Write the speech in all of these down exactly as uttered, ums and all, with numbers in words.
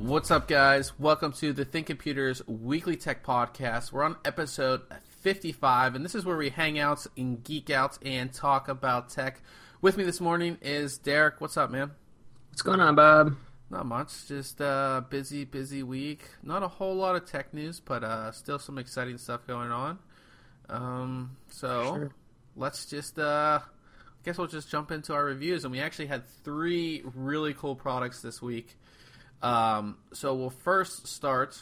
What's up, guys? Welcome to the Think Computers Weekly Tech Podcast. We're on episode fifty-five, and this is where we hang out and geek out and talk about tech. With me this morning is Derek. What's up, man? What's going on, Bob? Not much. Just a uh, busy, busy week. Not a whole lot of tech news, but uh, still some exciting stuff going on. Um, so Sure. let's just, uh, I guess we'll just jump into our reviews. And we actually had three really cool products this week. Um, so we'll first start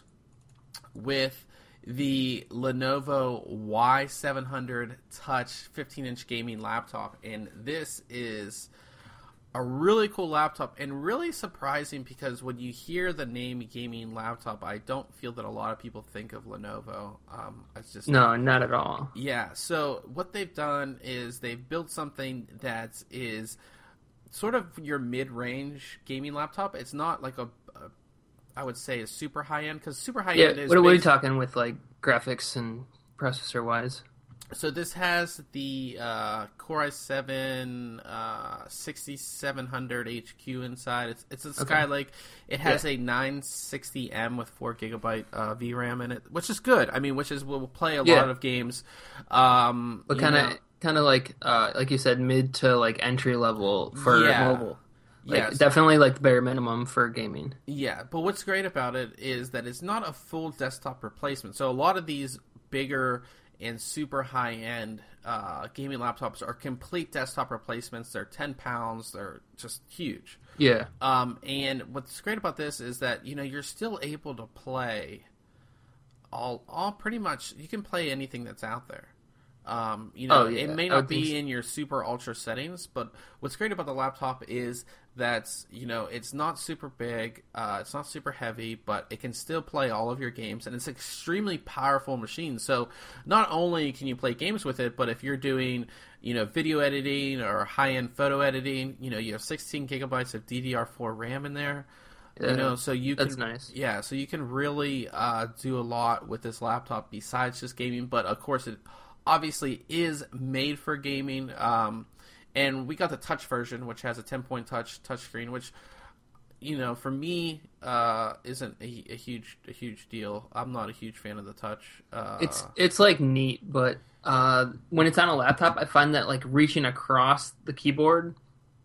with the Lenovo Y seven hundred Touch fifteen inch gaming laptop. And this is a really cool laptop and really surprising because when you hear the name gaming laptop, I don't feel that a lot of people think of Lenovo. Um, it's just No, not at all. Yeah, so what they've done is they've built something that is sort of your mid-range gaming laptop. It's not like a, a I would say, a super high-end, because super Yeah, high-end is... what, what are you basi- talking with, like, graphics and processor-wise? So this has the uh, Core i seven uh, sixty-seven hundred H Q inside. It's it's a Okay. Skylake. It has Yeah. a nine sixty M with four gigabyte uh, V RAM in it, which is good. I mean, which is will play a Yeah. lot of games. Um, But you kind know- of, kind of like, uh, like you said, mid to like entry level for Yeah. mobile. Like, Yes. definitely like the bare minimum for gaming. Yeah, but what's great about it is that it's not a full desktop replacement. So a lot of these bigger and super high-end uh, gaming laptops are complete desktop replacements. They're ten pounds. They're just huge. Yeah. Um, and what's great about this is that, you know, you're still able to play all, all pretty much, you can play anything that's out there. Um, you know, Oh, yeah. it may I not would think be so. in your super ultra settings, but what's great about the laptop is that, you know, it's not super big, uh, it's not super heavy, but it can still play all of your games, and it's an extremely powerful machine. So not only can you play games with it, but if you're doing, you know, video editing or high-end photo editing, you know, you have sixteen gigabytes of D D R four RAM in there. Yeah, You know, so you can, that's nice. Yeah, so you can really uh, do a lot with this laptop besides just gaming. But of course, it obviously is made for gaming. Um, and we got the touch version, which has a ten-point touch touchscreen, which, you know, for me, uh, isn't a, a huge a huge deal. I'm not a huge fan of the touch. Uh, It's it's like neat, but uh, when it's on a laptop, I find that like reaching across the keyboard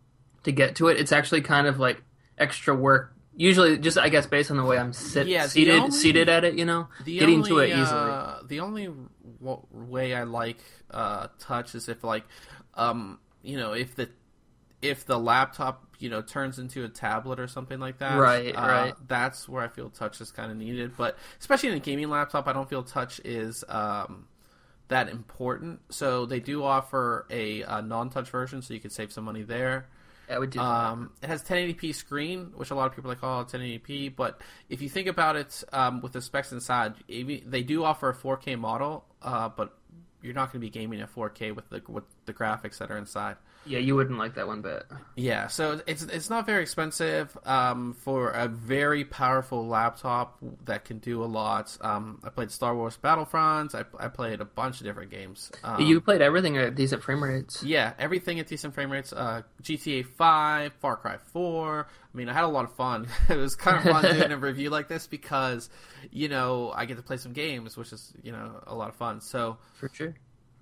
to get to it, it's actually kind of like extra work. Usually, just I guess based on the way I'm sit, Yeah, the seated only- seated at it, you know, The getting only, to it easily. Uh, the only w- way I like uh, touch is if, like, um, you know, if the if the laptop, you know, turns into a tablet or something like that. Right, uh, right. That's where I feel touch is kind of needed. But especially in a gaming laptop, I don't feel touch is um, that important. So they do offer a, a non-touch version, so you can save some money there. I would do that. Um, it has ten eighty p screen, which a lot of people are like, oh, ten eighty p. But if you think about it, um, with the specs inside, maybe- they do offer a four K model, uh, but you're not going to be gaming at four K with the with the graphics that are inside. Yeah, you wouldn't like that one bit. Yeah, so it's it's not very expensive um, for a very powerful laptop that can do a lot. Um, I played Star Wars Battlefront. I, I played a bunch of different games. Um, You played everything at decent frame rates. Yeah, everything at decent frame rates. Uh, G T A five, Far Cry four. I mean, I had a lot of fun. It was kind of fun doing a review like this because, you know, I get to play some games, which is, you know, a lot of fun. So, For sure.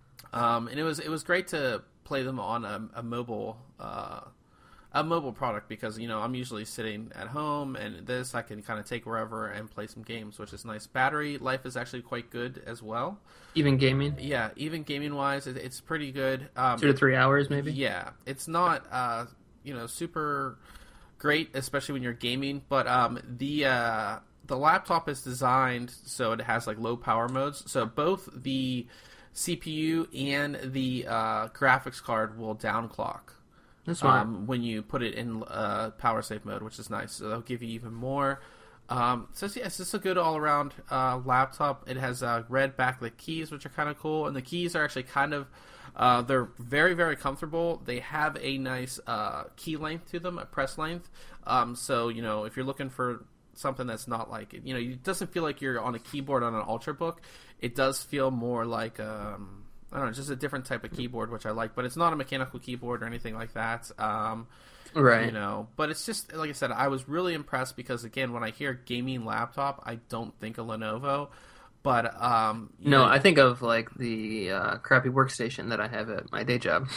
um, and it was it was great to play them on a, a mobile uh, a mobile product because, you know, I'm usually sitting at home, and this I can kind of take wherever and play some games, which is nice. Battery life is actually quite good as well. Even gaming? Yeah, even gaming wise, it, it's pretty good. Um, Two to three hours, maybe? Yeah, it's not uh, you know, super great, especially when you're gaming. But um, the uh, the laptop is designed so it has like low power modes. So both the C P U and the uh, graphics card will downclock That's smart. um, when you put it in uh, power save mode, which is nice. So that'll give you even more. Um, so yeah, it's just a good all-around uh, laptop. It has uh, red backlit keys, which are kind of cool, and the keys are actually kind of uh, they're very very comfortable. They have a nice uh, key length to them, a press length. Um, so you know, if you're looking for something that's not like, you know, it doesn't feel like you're on a keyboard on an Ultrabook. It does feel more like um, I don't know, just a different type of keyboard, which I like. But it's not a mechanical keyboard or anything like that. Um, right. You know, but it's just, like I said, I was really impressed because, again, when I hear gaming laptop, I don't think of Lenovo. But, um... No, know, I think of, like, the uh, crappy workstation that I have at my day job.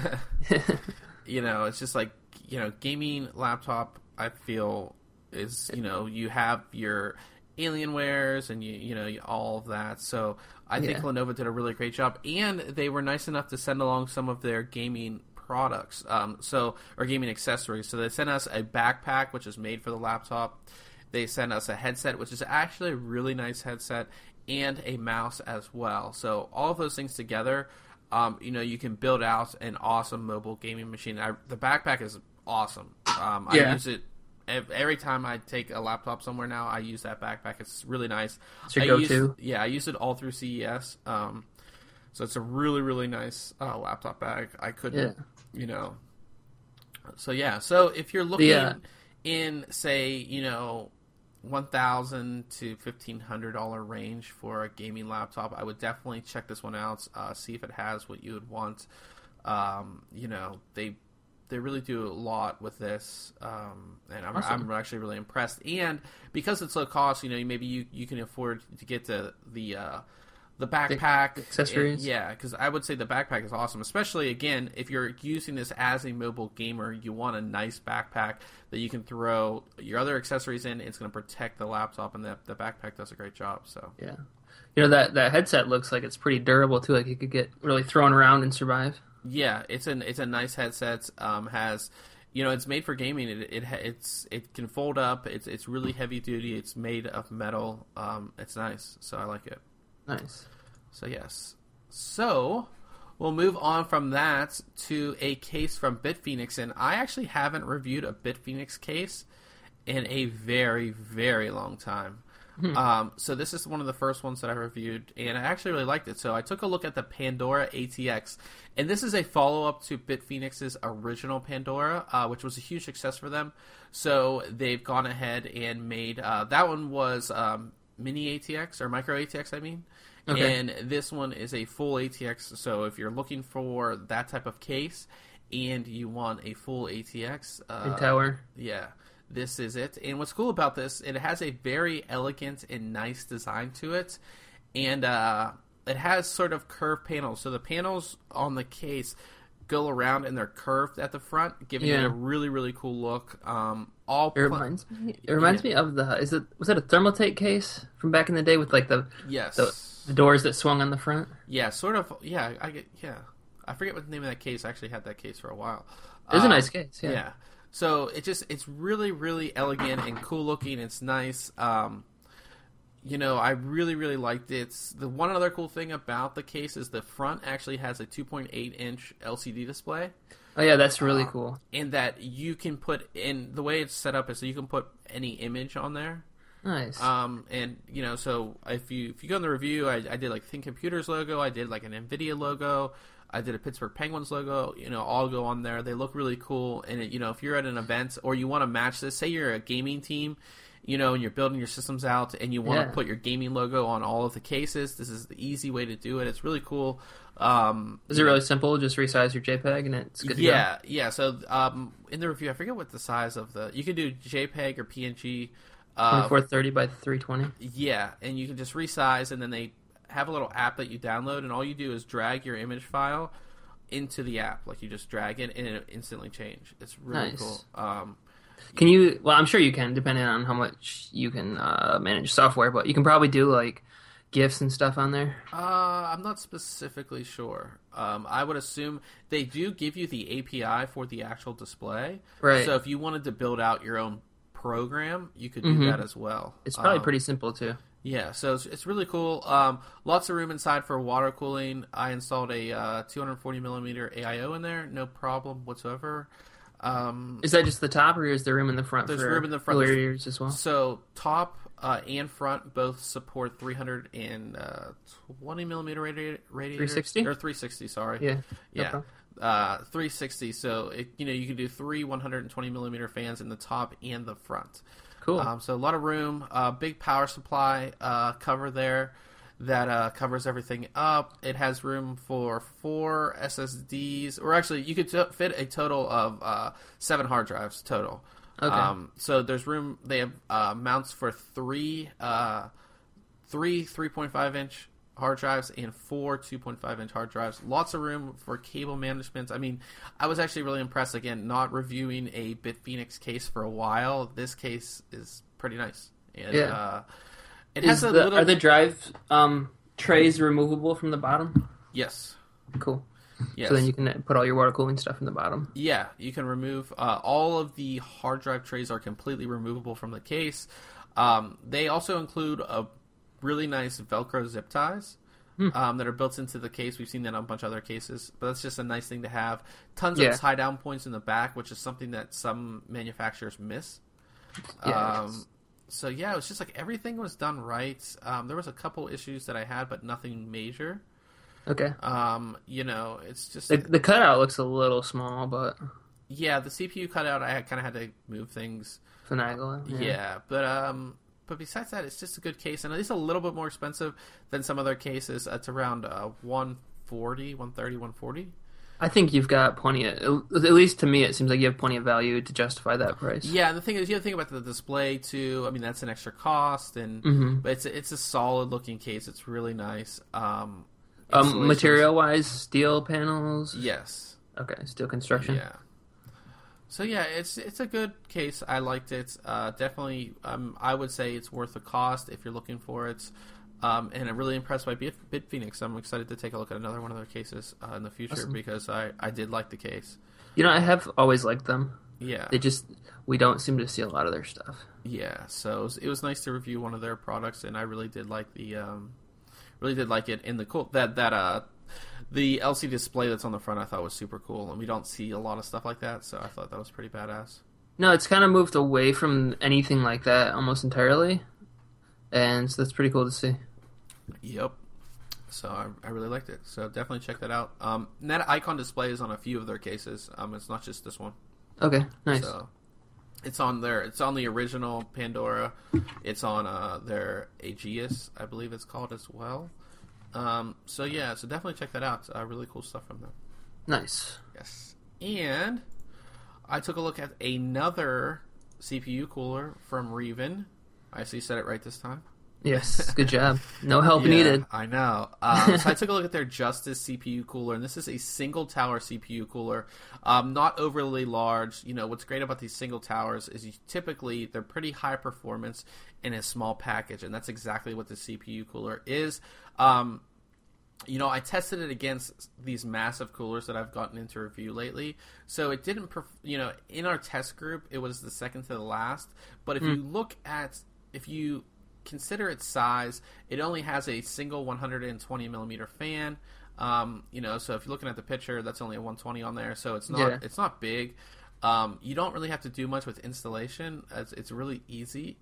You know, it's just like, you know, gaming laptop, I feel, is, you know, you have your Alienwares and, you you know, all of that. So I think Yeah. Lenovo did a really great job. And they were nice enough to send along some of their gaming products, um, so or gaming accessories. So they sent us a backpack, which is made for the laptop. They sent us a headset, which is actually a really nice headset, and a mouse as well. So all of those things together, um, you know, you can build out an awesome mobile gaming machine. I, the backpack is awesome. Um, I Yeah. use it ev- every time I take a laptop somewhere now. I use that backpack. It's really nice. It's your I go-to? use- yeah, I use it all through C E S. Um, so it's a really, really nice uh, laptop bag. I couldn't, Yeah. you know. So yeah, so if you're looking The, uh, in, say, you know, one thousand to fifteen hundred dollar range for a gaming laptop, I would definitely check this one out. Uh, see if it has what you would want. Um, you know, they they really do a lot with this, um, and I'm, Awesome. I'm actually really impressed. And because it's low cost, you know, maybe you, you can afford to get the the uh, the backpack, accessories. And, yeah, because I would say the backpack is awesome, especially again if you're using this as a mobile gamer. You want a nice backpack that you can throw your other accessories in. It's going to protect the laptop, and the the backpack does a great job. So Yeah. You know, that, that headset looks like it's pretty durable, too. Like, you could get really thrown around and survive. yeah, it's an it's a nice headset. Um, has you know, it's made for gaming. It, it it's it can fold up. It's it's really heavy duty. It's made of metal. Um, it's nice, so I like it. Nice. So yes. So we'll move on from that to a case from Bitphoenix, and I actually haven't reviewed a Bitphoenix case in a very, very long time. Hmm. Um, so this is one of the first ones that I reviewed, and I actually really liked it. So I took a look at the Pandora A T X, and this is a follow-up to Bitphoenix's original Pandora, uh, which was a huge success for them. So they've gone ahead and made uh, that one was um, mini A T X or micro A T X, I mean. Okay. And this one is a full A T X. So if you're looking for that type of case and you want a full A T X, uh, Big tower. yeah, this is it. And what's cool about this, it has a very elegant and nice design to it. And uh, it has sort of curved panels. So the panels on the case go around and they're curved at the front, giving it Yeah. a really, really cool look. Um, all It pl- reminds me. It reminds Yeah. me of the. Is it was it a Thermaltake case from back in the day with like the yes. the, the doors that swung on the front? Yeah, sort of. Yeah, I get. Yeah, I forget what the name of that case. I actually had that case for a while. It was a Um, nice case. Yeah. Yeah. So it just it's really really elegant and cool looking. It's nice. Um, you know, I really really liked it. The one other cool thing about the case is the front actually has a two point eight inch L C D display, Oh yeah, that's really Uh, cool. and that you can put in the way it's set up is so you can put any image on there. Nice. Um, and you know, so if you if you go in the review, I, I did like Think Computers logo, I did like an Nvidia logo, I did a Pittsburgh Penguins logo. You know, all go on there. They look really cool. And it, you know, if you're at an event or you want to match this, say you're a gaming team, you know, and you're building your systems out, and you want Yeah. to put your gaming logo on all of the cases, this is the easy way to do it. It's really cool. Um, Is it really simple? Just resize your JPEG and it's good to go. yeah, yeah. So um, in the review, I forget what the size of the. You can do JPEG or P N G. Uh, twenty-four thirty by three twenty. Yeah, and you can just resize, and then they have a little app that you download, and all you do is drag your image file into the app. Like, you just drag it, and it instantly change. It's really Nice. cool. Um, Can you? Well, I'm sure you can, depending on how much you can uh, manage software. But you can probably do like GIFs and stuff on there. uh, I'm not specifically sure. Um, I would assume they do give you the A P I for the actual display. Right. So if you wanted to build out your own program, you could do Mhm. that as well. It's probably Um, pretty simple too. Yeah, so it's, it's really cool. Um, lots of room inside for water cooling. I installed a uh, two hundred forty millimeter A I O in there, no problem whatsoever. Um, Is that just the top, or is there room in the front There's for room in the front. cooler ears as well? so top uh, and front both support three hundred twenty millimeter radi- radiators. three sixty? Or three sixty, sorry. Yeah. no Yeah. problem. Uh, three sixty, so it, you know, you can do three one hundred twenty millimeter fans in the top and the front. Cool. Um, so a lot of room, uh, big power supply uh, cover there. that uh, covers everything up. It has room for four S S Ds, or actually, you could t- fit a total of uh, seven hard drives total. Okay. Um, so there's room. They have uh, mounts for three, uh, three three point five inch hard drives and four two point five inch hard drives. Lots of room for cable management. I mean, I was actually really impressed. Again, not reviewing a Bitfinex case for a while. This case is pretty nice. And, yeah. Uh, it Is has a the, little. Are the drive um, trays removable from the bottom? Yes. Cool. Yes. So then you can put all your water cooling stuff in the bottom. Yeah, you can remove uh, all of the hard drive trays are completely removable from the case. Um, they also include a really nice Velcro zip ties hmm. um, that are built into the case. We've seen that on a bunch of other cases, but that's just a nice thing to have. Tons yeah. of tie down points in the back, which is something that some manufacturers miss. Yeah, um, so yeah, it was just like everything was done right. Um, there was a couple issues that I had, but nothing major. Okay. Um, you know, it's just the, the cutout looks a little small, but yeah, the C P U cutout. I kind of had to move things. Finagle it. Yeah. yeah, but um, but besides that, it's just a good case, and at least a little bit more expensive than some other cases. It's around uh, one forty, one thirty, one forty. I think you've got plenty of, at least to me, it seems like you have plenty of value to justify that price. Yeah, and the thing is, you have to think about the display too. I mean, that's an extra cost, and mm-hmm. but it's a, it's a solid looking case. It's really nice. Um, um material wise, steel panels. Yes. Okay, steel construction. Yeah. So yeah, it's it's a good case. I liked it. Uh, definitely, um, I would say it's worth the cost if you're looking for it. Um, and I'm really impressed by Bit, Bitfinex. I'm excited to take a look at another one of their cases uh, in the future awesome. because I, I did like the case. You know, I have always liked them. Yeah. They just, we don't seem to see a lot of their stuff. Yeah, so it was, it was nice to review one of their products, and I really did like the, um, really did like it. And the cool, that, that, uh, the L C D display that's on the front I thought was super cool, and we don't see a lot of stuff like that, so I thought that was pretty badass. No, it's kind of moved away from anything like that almost entirely, and so that's pretty cool to see. Yep. So I, I really liked it. So definitely check that out. Um, Net Icon display is on a few of their cases. Um, it's not just this one. Okay, nice. So it's on their. It's on the original Pandora. It's on uh, their Aegis, I believe it's called as well. Um, so yeah, so definitely check that out. Uh, really cool stuff from them. Nice. Yes. And I took a look at another C P U cooler from Riven. I actually said it right this time. Yes, good job. No help yeah, needed. I know. Um, so I took a look at their Justice C P U cooler, and this is a single tower C P U cooler, um, not overly large. You know, what's great about these single towers is you typically they're pretty high performance in a small package, and that's exactly what the C P U cooler is. Um, you know, I tested it against these massive coolers that I've gotten into review lately. So it didn't, perf- you know, in our test group, it was the second to the last. But if mm. you look at, if you consider its size, it only has a single one hundred twenty millimeter fan. Um, you know, so if you're looking at the picture, that's only a one twenty on there. So it's not, yeah. it's not big. Um, you don't really have to do much with installation. It's, it's really easy.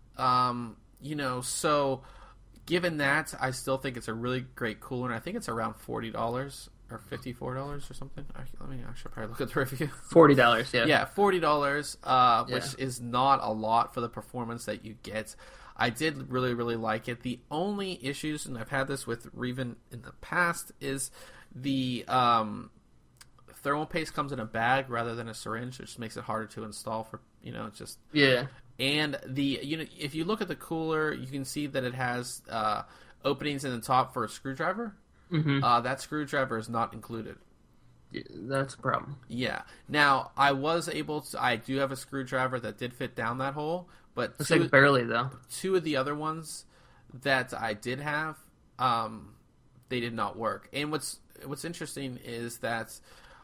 Um, you know, so given that, I still think it's a really great cooler, and I think it's around forty dollars or fifty-four dollars or something. I, let me, I should probably look at the review. forty dollars, yeah. Yeah, forty dollars, uh, yeah. which is not a lot for the performance that you get. I did really, really like it. The only issues, and I've had this with Riven in the past, is the um, thermal paste comes in a bag rather than a syringe, which makes it harder to install for, you know, just... Yeah. And the you know if you look at the cooler, you can see that it has uh, openings in the top for a screwdriver. Mm-hmm. Uh, that screwdriver is not included. Yeah, that's a problem. Yeah. Now I was able to. I do have a screwdriver that did fit down that hole, but looks two, like barely though. Two of the other ones that I did have, um, they did not work. And what's what's interesting is that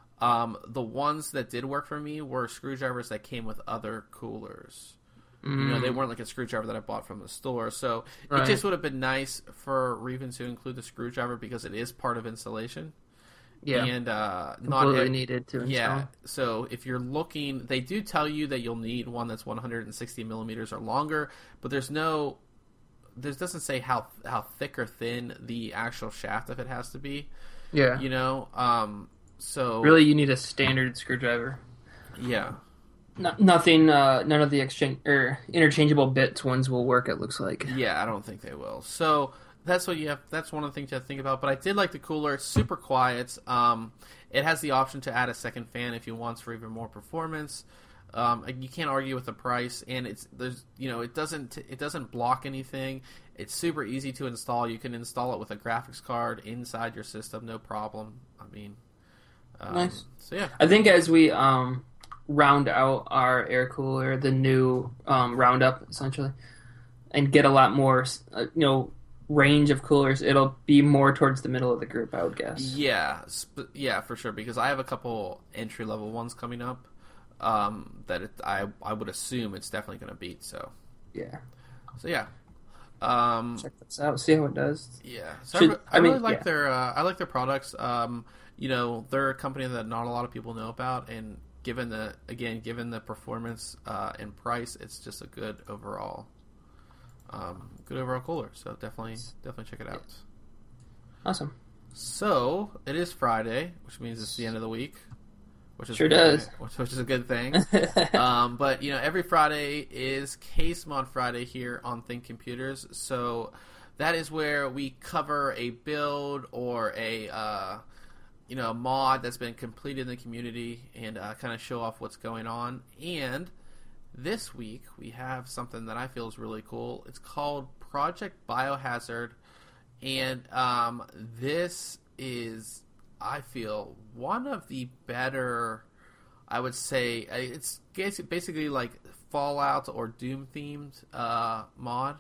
um, the ones that did work for me were screwdrivers that came with other coolers. You know, they weren't like a screwdriver that I bought from the store. So right. It just would have been nice for Riven to include the screwdriver because it is part of installation. Yeah. And uh, completely not needed to install. Yeah. So if you're looking, they do tell you that you'll need one that's one hundred sixty millimeters or longer, but there's no, there doesn't say how how thick or thin the actual shaft of it has to be. Yeah. You know, um, so really, you need a standard screwdriver. Yeah. No, nothing. Uh, none of the exchange or interchangeable bits ones will work. It looks like. Yeah, I don't think they will. So that's what you have. That's one of the things you have to think about. But I did like the cooler. It's super quiet. Um, it has the option to add a second fan if you want for even more performance. Um, you can't argue with the price, and it's there's you know it doesn't it doesn't block anything. It's super easy to install. You can install it with a graphics card inside your system, no problem. I mean, um, nice. So yeah, I think as we um, round out our air cooler, the new um, Roundup essentially, and get a lot more uh, you know range of coolers, it'll be more towards the middle of the group, I would guess. Yeah, sp- yeah, for sure. Because I have a couple entry level ones coming up. Um, that it, I I would assume it's definitely going to beat. So yeah, so yeah, um, check this out, see how it does. Yeah, so Should, I, I, I mean, really like yeah. their uh, I like their products. Um, you know, they're a company that not a lot of people know about, and given the again given the performance uh, and price, it's just a good overall, um, good overall cooler. So definitely definitely check it out. Awesome. So it is Friday, which means it's the end of the week. Which is Sure good, does. Which, which is a good thing. um, but, you know, every Friday is Case Mod Friday here on Think Computers. So that is where we cover a build or a, uh, you know, mod that's been completed in the community and uh, kind of show off what's going on. And this week we have something that I feel is really cool. It's called Project Biohazard. And um, this is... I feel one of the better, I would say, it's basically like Fallout or Doom themed uh, mod.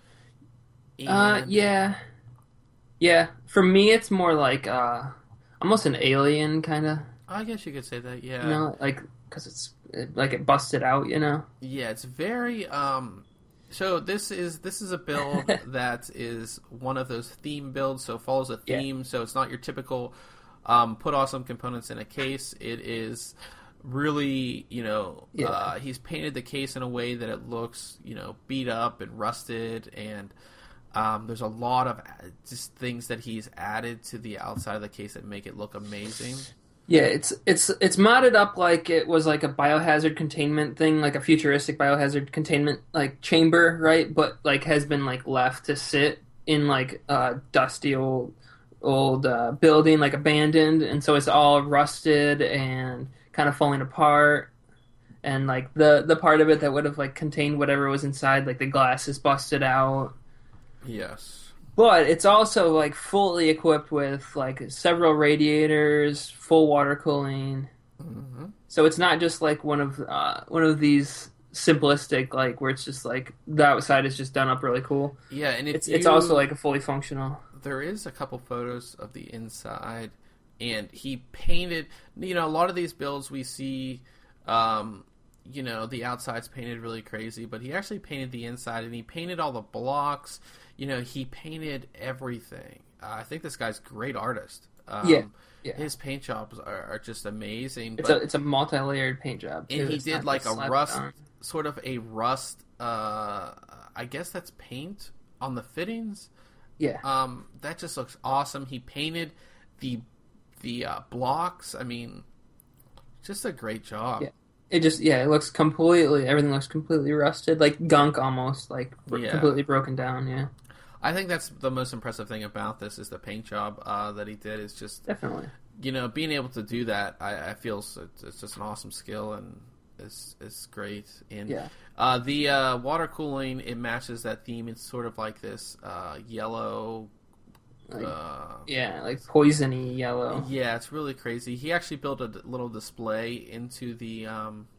And, uh, yeah, yeah. For me, it's more like uh, almost an Alien kind of. I guess you could say that, yeah. You know, like because it's it, like it busted out, you know. Yeah, it's very. Um, so this is this is a build that is one of those theme builds. So it follows a theme. Yeah. So it's not your typical. Um, put awesome components in a case. It is really, you know, yeah. uh, he's painted the case in a way that it looks, you know, beat up and rusted, and um, there's a lot of just things that he's added to the outside of the case that make it look amazing. Yeah, it's it's it's modded up like it was like a biohazard containment thing, like a futuristic biohazard containment like chamber, right? But like has been like left to sit in like uh, dusty old. old uh, building, like abandoned, and so it's all rusted and kind of falling apart, and like the the part of it that would have like contained whatever was inside, like the glass is busted out. Yes, but it's also like fully equipped with like several radiators, full water cooling. Mm-hmm. So it's not just like one of uh, one of these simplistic like where it's just like the outside is just done up really cool. Yeah, and it's you... it's also like a fully functional. There is a couple photos of the inside, and he painted, you know, a lot of these builds we see, um, you know, the outside's painted really crazy, but he actually painted the inside, and he painted all the blocks, you know, he painted everything. Uh, I think this guy's a great artist. Um, yeah, yeah. His paint jobs are, are just amazing. It's but, a it's a multi-layered paint job, too. And he it's did like a rust, down. sort of a rust, uh, I guess that's paint on the fittings. Yeah. Um, that just looks awesome. He painted the the uh, blocks. I mean, just a great job. Yeah. It just yeah, it looks completely. Everything looks completely rusted, like gunk almost, like yeah. completely broken down. Yeah. I think that's the most impressive thing about this is the paint job uh, that he did. Is just definitely, you know, being able to do that. I, I feel so, it's just an awesome skill and. It's, it's great. And yeah. uh, the uh, water cooling, it matches that theme. It's sort of like this uh, yellow. Like, uh, yeah, like poisony yellow. Yeah, it's really crazy. He actually built a little display into the um,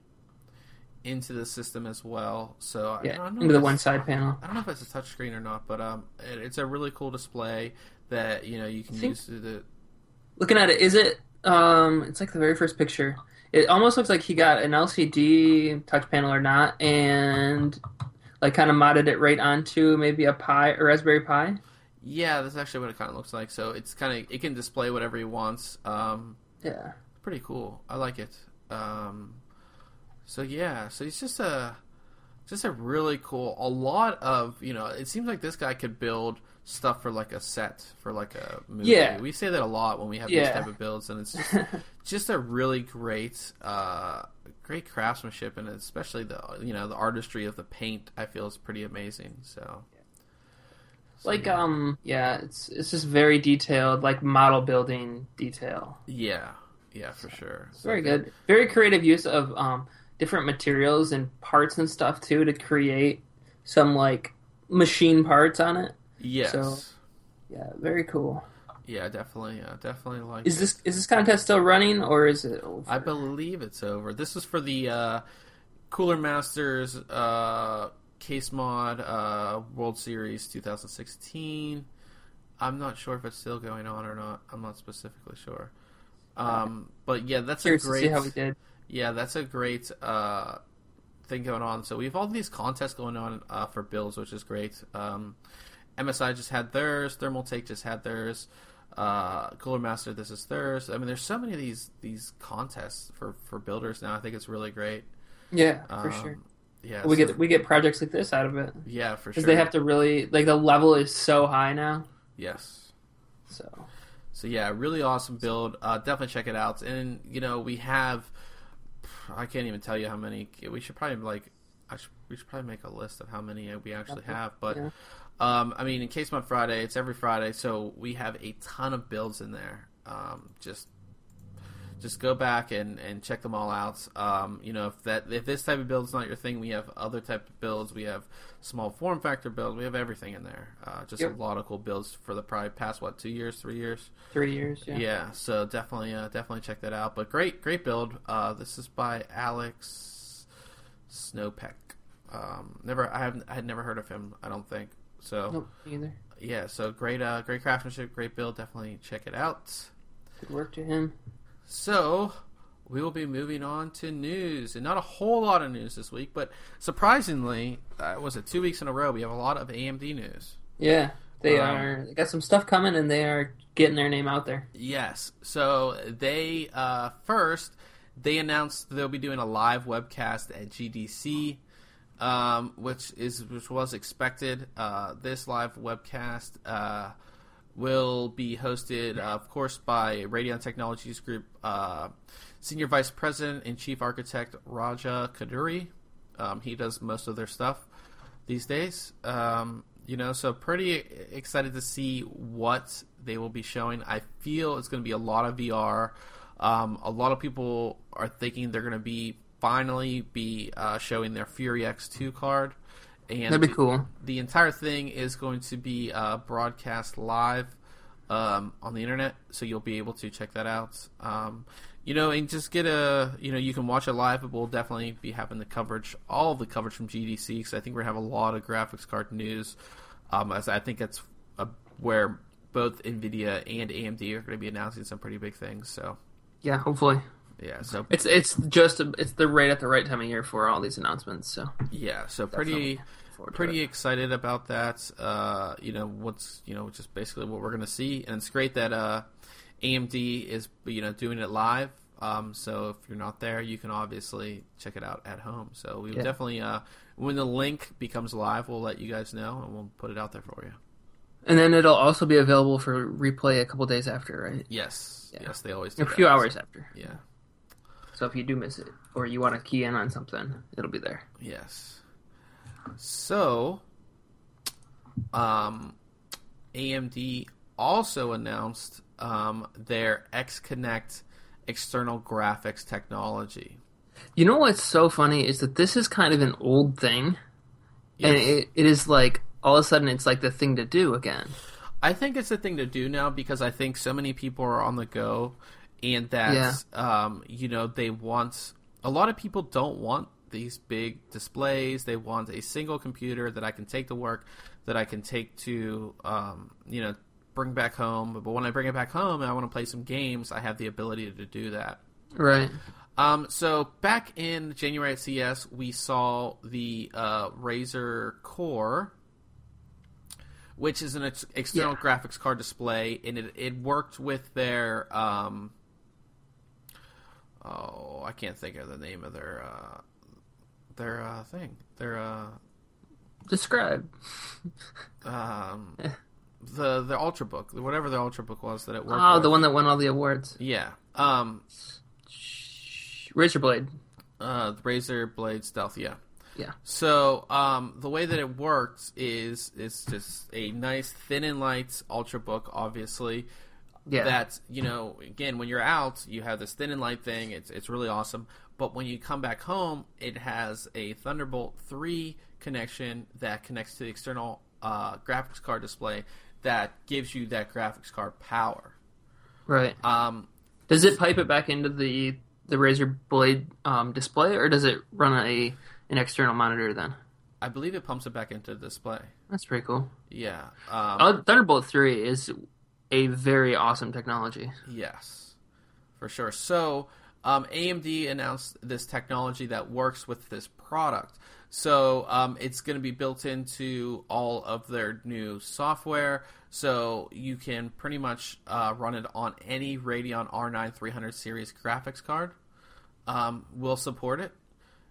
into the system as well. So yeah, I don't know into the one side panel. I don't know if it's a touchscreen or not, but um, it, it's a really cool display that you know you can use to the. Looking at it, is it? Um, it's like the very first picture. It almost looks like he got an L C D touch panel or not, and like kind of modded it right onto maybe a Pi or Raspberry Pi. Yeah, that's actually what it kind of looks like. So it's kind of it can display whatever he wants. Um, yeah, pretty cool. I like it. Um, so yeah, so he's just a just a really cool. A lot of you know, it seems like this guy could build stuff for like a set for like a movie. Yeah. We say that a lot when we have yeah. these type of builds, and it's just, just a really great, uh, great craftsmanship, and especially the you know the artistry of the paint. I feel is pretty amazing. So, So, Like, yeah. um, yeah, it's it's just very detailed, like model building detail. Yeah, yeah, for sure. So Very they- good. Very creative use of um different materials and parts and stuff too to create some like machine parts on it. Yes. So- Yeah, very cool. Yeah, definitely, uh, definitely like. Is it. this is this contest still running or is it over? I believe it's over. This is for the uh, Cooler Masters uh, Case Mod uh, World Series twenty sixteen. I'm not sure if it's still going on or not. I'm not specifically sure. Um, but yeah, that's Curious a great. to see how we did. Yeah, that's a great uh, thing going on. So we have all these contests going on uh, for builds, which is great. Um, M S I just had theirs. Thermal Take just had theirs. Uh, Cooler Master, this is theirs. I mean, there's so many of these these contests for, for builders now. I think it's really great. Yeah, for Um, sure. Yeah, We so- get we get projects like this out of it yeah for because sure. they have to really like the level is so high now. Yes. So So yeah, really awesome build. Uh, definitely check it out. And you know, we have. I can't even tell you how many. We should probably like. I should, we should probably make a list of how many we actually have. But yeah. um, I mean, in Case Mod Friday, it's every Friday, so we have a ton of builds in there. Um, just. Just go back and, and check them all out. Um, you know, if that if this type of build is not your thing, we have other type of builds. We have small form factor builds. We have everything in there. Uh, just Yep. a lot of cool builds for the probably past what two years, three years. three years. Yeah. Yeah, so definitely, uh, definitely check that out. But great, great build. Uh, this is by Alex Snowpeck. Um, never, I haven't, I had never heard of him. I don't think so. Nope. Me either. Yeah, so great, uh, great craftsmanship, great build. Definitely check it out. Good work to him. So we will be moving on to news, and not a whole lot of news this week, but surprisingly, uh, was it two weeks in a row? We have a lot of A M D news. Yeah, they Um, are. They got some stuff coming, and they are getting their name out there. Yes. So they uh, first they announced they'll be doing a live webcast at G D C, um, which is which was expected. Uh, this live webcast uh, will be hosted, uh, of course, by Radeon Technologies Group uh, Senior Vice President and Chief Architect Raja Kaduri. Um, he does most of their stuff these days. Um, you know, so pretty excited to see what they will be showing. I feel it's going to be a lot of V R. Um, a lot of people are thinking they're going to be finally be uh, showing their Fury X two card. And That'd be cool. The entire thing is going to be uh, broadcast live um, on the internet, so you'll be able to check that out. Um, you know, and just get a, you know, you can watch it live, but we'll definitely be having the coverage, all of the coverage from G D C, because I think we're going to have a lot of graphics card news, um, as I think that's uh where both NVIDIA and A M D are going to be announcing some pretty big things. So, Yeah, hopefully. yeah, so It's it's just it's the right at the right time of year for all these announcements. So yeah, so pretty. Definitely forward to Pretty it. excited about that. Uh, you know, what's you know just basically what we're going to see, and it's great that uh, A M D is you know doing it live. Um, so if you're not there, you can obviously check it out at home. So we will Yeah. definitely, uh, when the link becomes live, we'll let you guys know and we'll put it out there for you. And then it'll also be available for replay a couple days after, right? Yes, Yeah. yes, they always do A that. few hours after. Yeah, So if you do miss it or you want to key in on something, it'll be there. yes. So, um, A M D also announced um, their X-Connect external graphics technology. You know what's so funny is that this is kind of an old thing, and Yes. it, it is like all of a sudden it's like the thing to do again. I think it's the thing to do now because I think so many people are on the go, and that Yeah. um, you know they want. A lot of people don't want these big displays. They want a single computer that I can take to work, that I can take to um, you know bring back home. But when I bring it back home and I want to play some games, I have the ability to do that. Right. Um, so back in January at C E S, we saw the uh, Razer Core, which is an ex- external Yeah. graphics card display, and it, it worked with their um, oh, I can't think of the name of their uh, their uh, thing, their uh, Describe. um, the the Ultrabook, whatever the Ultrabook was that it worked. Oh, with. the one that won all the awards. Yeah. Um, Razor Blade. uh, the Razer Blade Stealth. Yeah. Yeah. So um, the way that it works is it's just a nice thin and light Ultrabook, obviously. Yeah. That, you know, again, when you're out, you have this thin and light thing. It's it's really awesome. But when you come back home, it has a Thunderbolt three connection that connects to the external uh, graphics card display that gives you that graphics card power. Right. Um, does it pipe it back into the the Razer Blade um, display, or does it run a an external monitor then? I believe it pumps it back into the display. That's pretty cool. Yeah. Um, uh, Thunderbolt three is a very awesome technology. Yes, for sure. So um, A M D announced this technology that works with this product. So um, it's going to be built into all of their new software. So you can pretty much uh, run it on any Radeon R nine three hundred series graphics card. Um, we'll support it.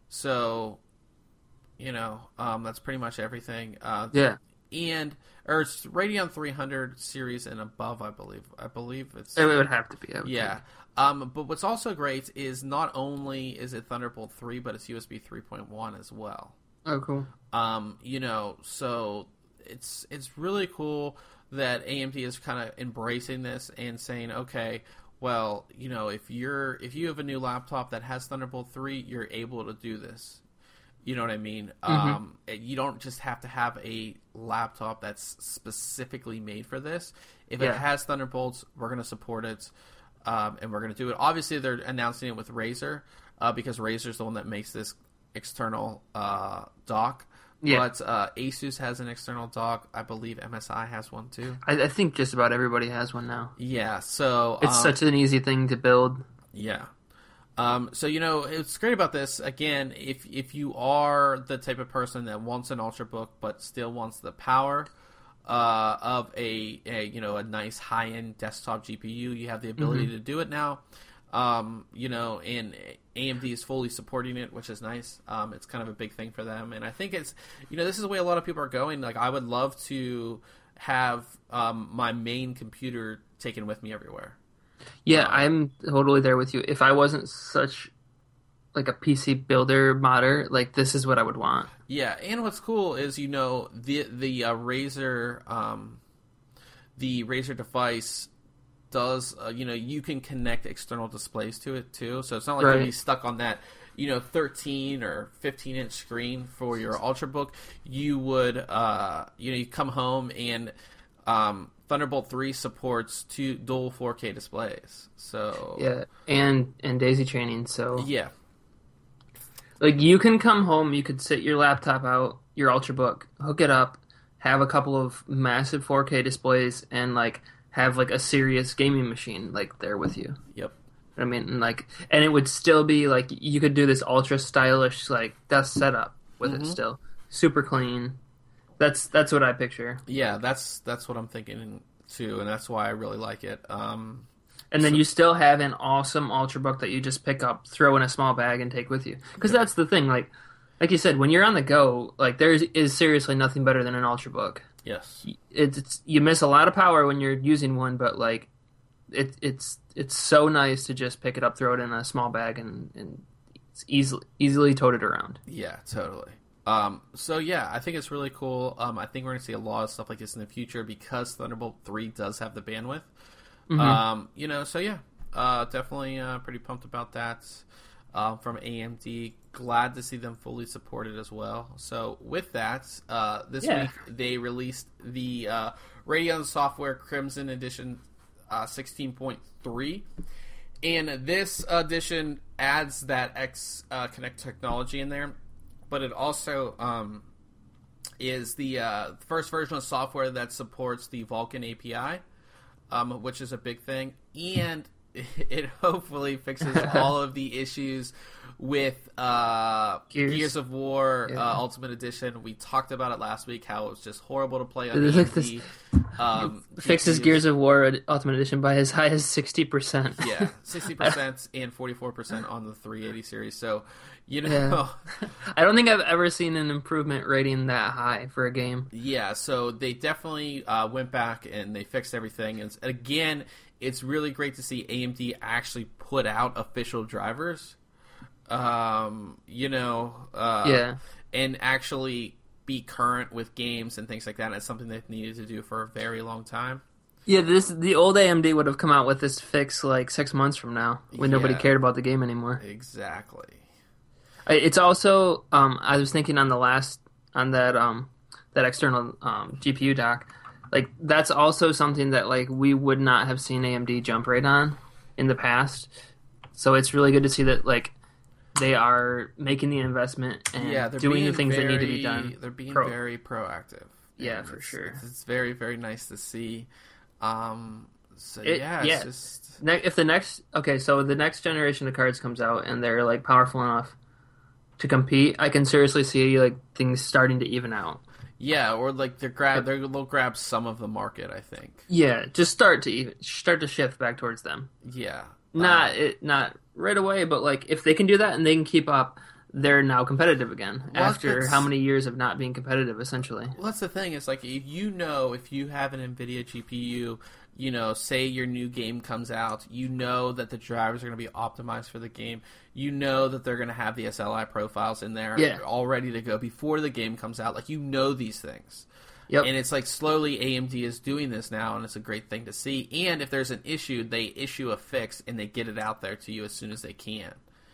So, you know, um, that's pretty much everything. Uh, yeah. And or it's Radeon three hundred series and above, I believe. I believe it's it would have to be. Yeah. Um, but what's also great is not only is it Thunderbolt three, but it's U S B three point one as well. Oh, cool. Um, you know, so it's it's really cool that A M D is kind of embracing this and saying, okay, well, you know, if you're if you have a new laptop that has Thunderbolt three, you're able to do this. You know what I mean? Mm-hmm. Um, you don't just have to have a laptop that's specifically made for this. If yeah. it has Thunderbolts, we're going to support it, um, and we're going to do it. Obviously, they're announcing it with Razer uh, because Razer's the one that makes this external uh, dock. Yeah. But uh, Asus has an external dock. I believe M S I has one too. I, I think just about everybody has one now. Yeah, so... It's um, such an easy thing to build. Yeah. Um, so, you know, it's great about this. Again, if if you are the type of person that wants an Ultrabook but still wants the power uh, of a, a, you know, a nice high-end desktop G P U, you have the ability mm-hmm. to do it now. Um, you know, and A M D is fully supporting it, which is nice. Um, it's kind of a big thing for them. And I think it's, you know, this is the way a lot of people are going. Like, I would love to have um, my main computer taken with me everywhere. Yeah, um, I'm totally there with you. If I wasn't such like a P C builder modder, like this is what I would want. Yeah, and what's cool is, you know, the the uh, Razer um, the Razer device does uh, you know, you can connect external displays to it too, so it's not like right. you'll be stuck on that, you know, thirteen or fifteen inch screen for your Ultrabook. You would uh, you know, you come home and um, Thunderbolt three supports two dual four K displays. So yeah, and and daisy chaining. So yeah, like you can come home, you could sit your laptop out, your Ultrabook, hook it up, have a couple of massive four K displays, and like have like a serious gaming machine like there with you. Yep. I mean, and like, and it would still be like you could do this ultra stylish like desk setup with mm-hmm. it still, super clean. That's that's what I picture. Yeah, that's that's what I'm thinking too, and that's why I really like it. Um, and then so, you still have an awesome Ultrabook that you just pick up, throw in a small bag, and take with you. Because yeah. that's the thing, like like you said, when you're on the go, like there is seriously nothing better than an Ultrabook. Yes, it's, it's you miss a lot of power when you're using one, but like it it's it's so nice to just pick it up, throw it in a small bag, and and it's easily easily toted around. Yeah, totally. Um, so yeah, I think it's really cool. Um, I think we're going to see a lot of stuff like this in the future because Thunderbolt three does have the bandwidth. Mm-hmm. Um, you know, so yeah, uh, definitely uh, pretty pumped about that uh, from A M D. Glad to see them fully supported as well. So with that, uh, this yeah. week they released the uh, Radeon Software Crimson Edition uh, sixteen point three. And this edition adds that X uh, Connect technology in there. But it also um, is the uh, first version of software that supports the Vulkan A P I, um, which is a big thing. And it hopefully fixes all of the issues with uh, Gears. Gears of War yeah. uh, Ultimate Edition. We talked about it last week, how it was just horrible to play on A M D. Um, fixes Gears of War Ultimate Edition by as high as sixty percent. Yeah, sixty percent and forty-four percent on the three eighty series. So, you know. Yeah. I don't think I've ever seen an improvement rating that high for a game. Yeah, so they definitely uh, went back and they fixed everything. And again, it's really great to see A M D actually put out official drivers. Um, you know, uh, yeah. and actually be current with games and things like that. And it's something they've needed to do for a very long time. Yeah, this the old A M D would have come out with this fix like six months from now when Yeah. nobody cared about the game anymore. Exactly. It's also um, I was thinking on the last on that um, that external um, G P U dock, like that's also something that like we would not have seen A M D jump right on in the past. So it's really good to see that like they are making the investment and Yeah, they're doing being the things very, that need to be done. They're being Pro. very proactive. Yeah, And for it's, sure. It's, it's very, very nice to see. Um, so It- yeah, it's yeah. just Ne- if the next okay, so the next generation of cards comes out and they're like powerful enough to compete, I can seriously see like things starting to even out. yeah, or like they're grab they're, they'll grab some of the market. I think. Yeah, just start to even start to shift back towards them. Yeah. Not Um, it, not right away, but like if they can do that and they can keep up, they're now competitive again Well, after that's- how many years of not being competitive, essentially. Well, that's the thing. Is like if you know if you have an NVIDIA G P U, you know, say your new game comes out, you know that the drivers are going to be optimized for the game. You know that they're going to have the S L I profiles in there Yeah. all ready to go before the game comes out. Like you know these things. Yep. And it's like slowly A M D is doing this now, and it's a great thing to see. And if there's an issue, they issue a fix and they get it out there to you as soon as they can.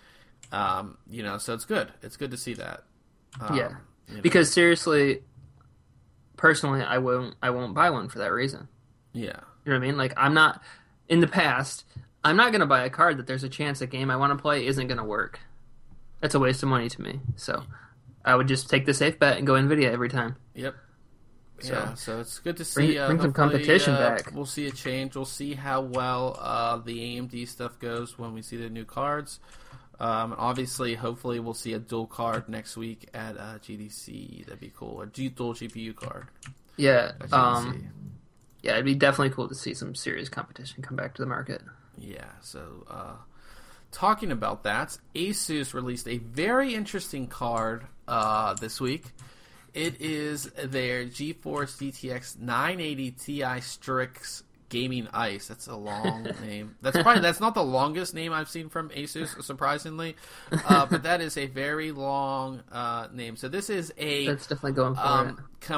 Um, you know, so it's good. It's good to see that. Um, yeah, you know. because seriously, personally, I won't I won't buy one for that reason. yeah. You know what I mean? Like I'm not in the past. I'm not going to buy a card that there's a chance a game I want to play isn't going to work. That's a waste of money to me. So I would just take the safe bet and go NVIDIA every time. Yep. So, yeah, so it's good to bring- see. uh, bring some hopefully, competition uh, back. We'll see a change. We'll see how well uh, the A M D stuff goes when we see the new cards. Um, and obviously, hopefully, we'll see a dual card next week at uh, G D C. That'd be cool. A G- dual G P U card Yeah. at Um, G D C. yeah, it'd be definitely cool to see some serious competition come back to the market. Yeah, so uh, talking about that, Asus released a very interesting card uh, this week. It is their GeForce G T X nine eighty Ti Strix Gaming Ice. That's a long name. That's probably that's not the longest name I've seen from Asus, surprisingly, uh, but that is a very long uh, name. So this is a That's definitely going for it. um,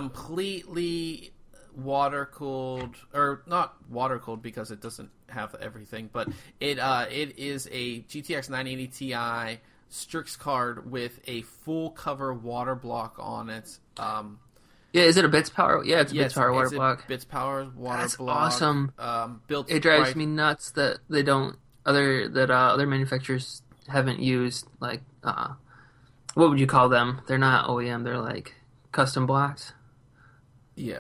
completely water cooled, or not water cooled because it doesn't have everything, but it uh, it is a G T X nine eighty Ti Strix card with a full cover water block on it. Um, Yeah, is it a Bits Power? Yeah, it's a yeah, Bits Power water a block. Bits Power water That's block. awesome. Um, built It drives right- me nuts that they don't other that uh, other manufacturers haven't used like uh, what would you call them? They're not O E M. They're like custom blocks. Yeah.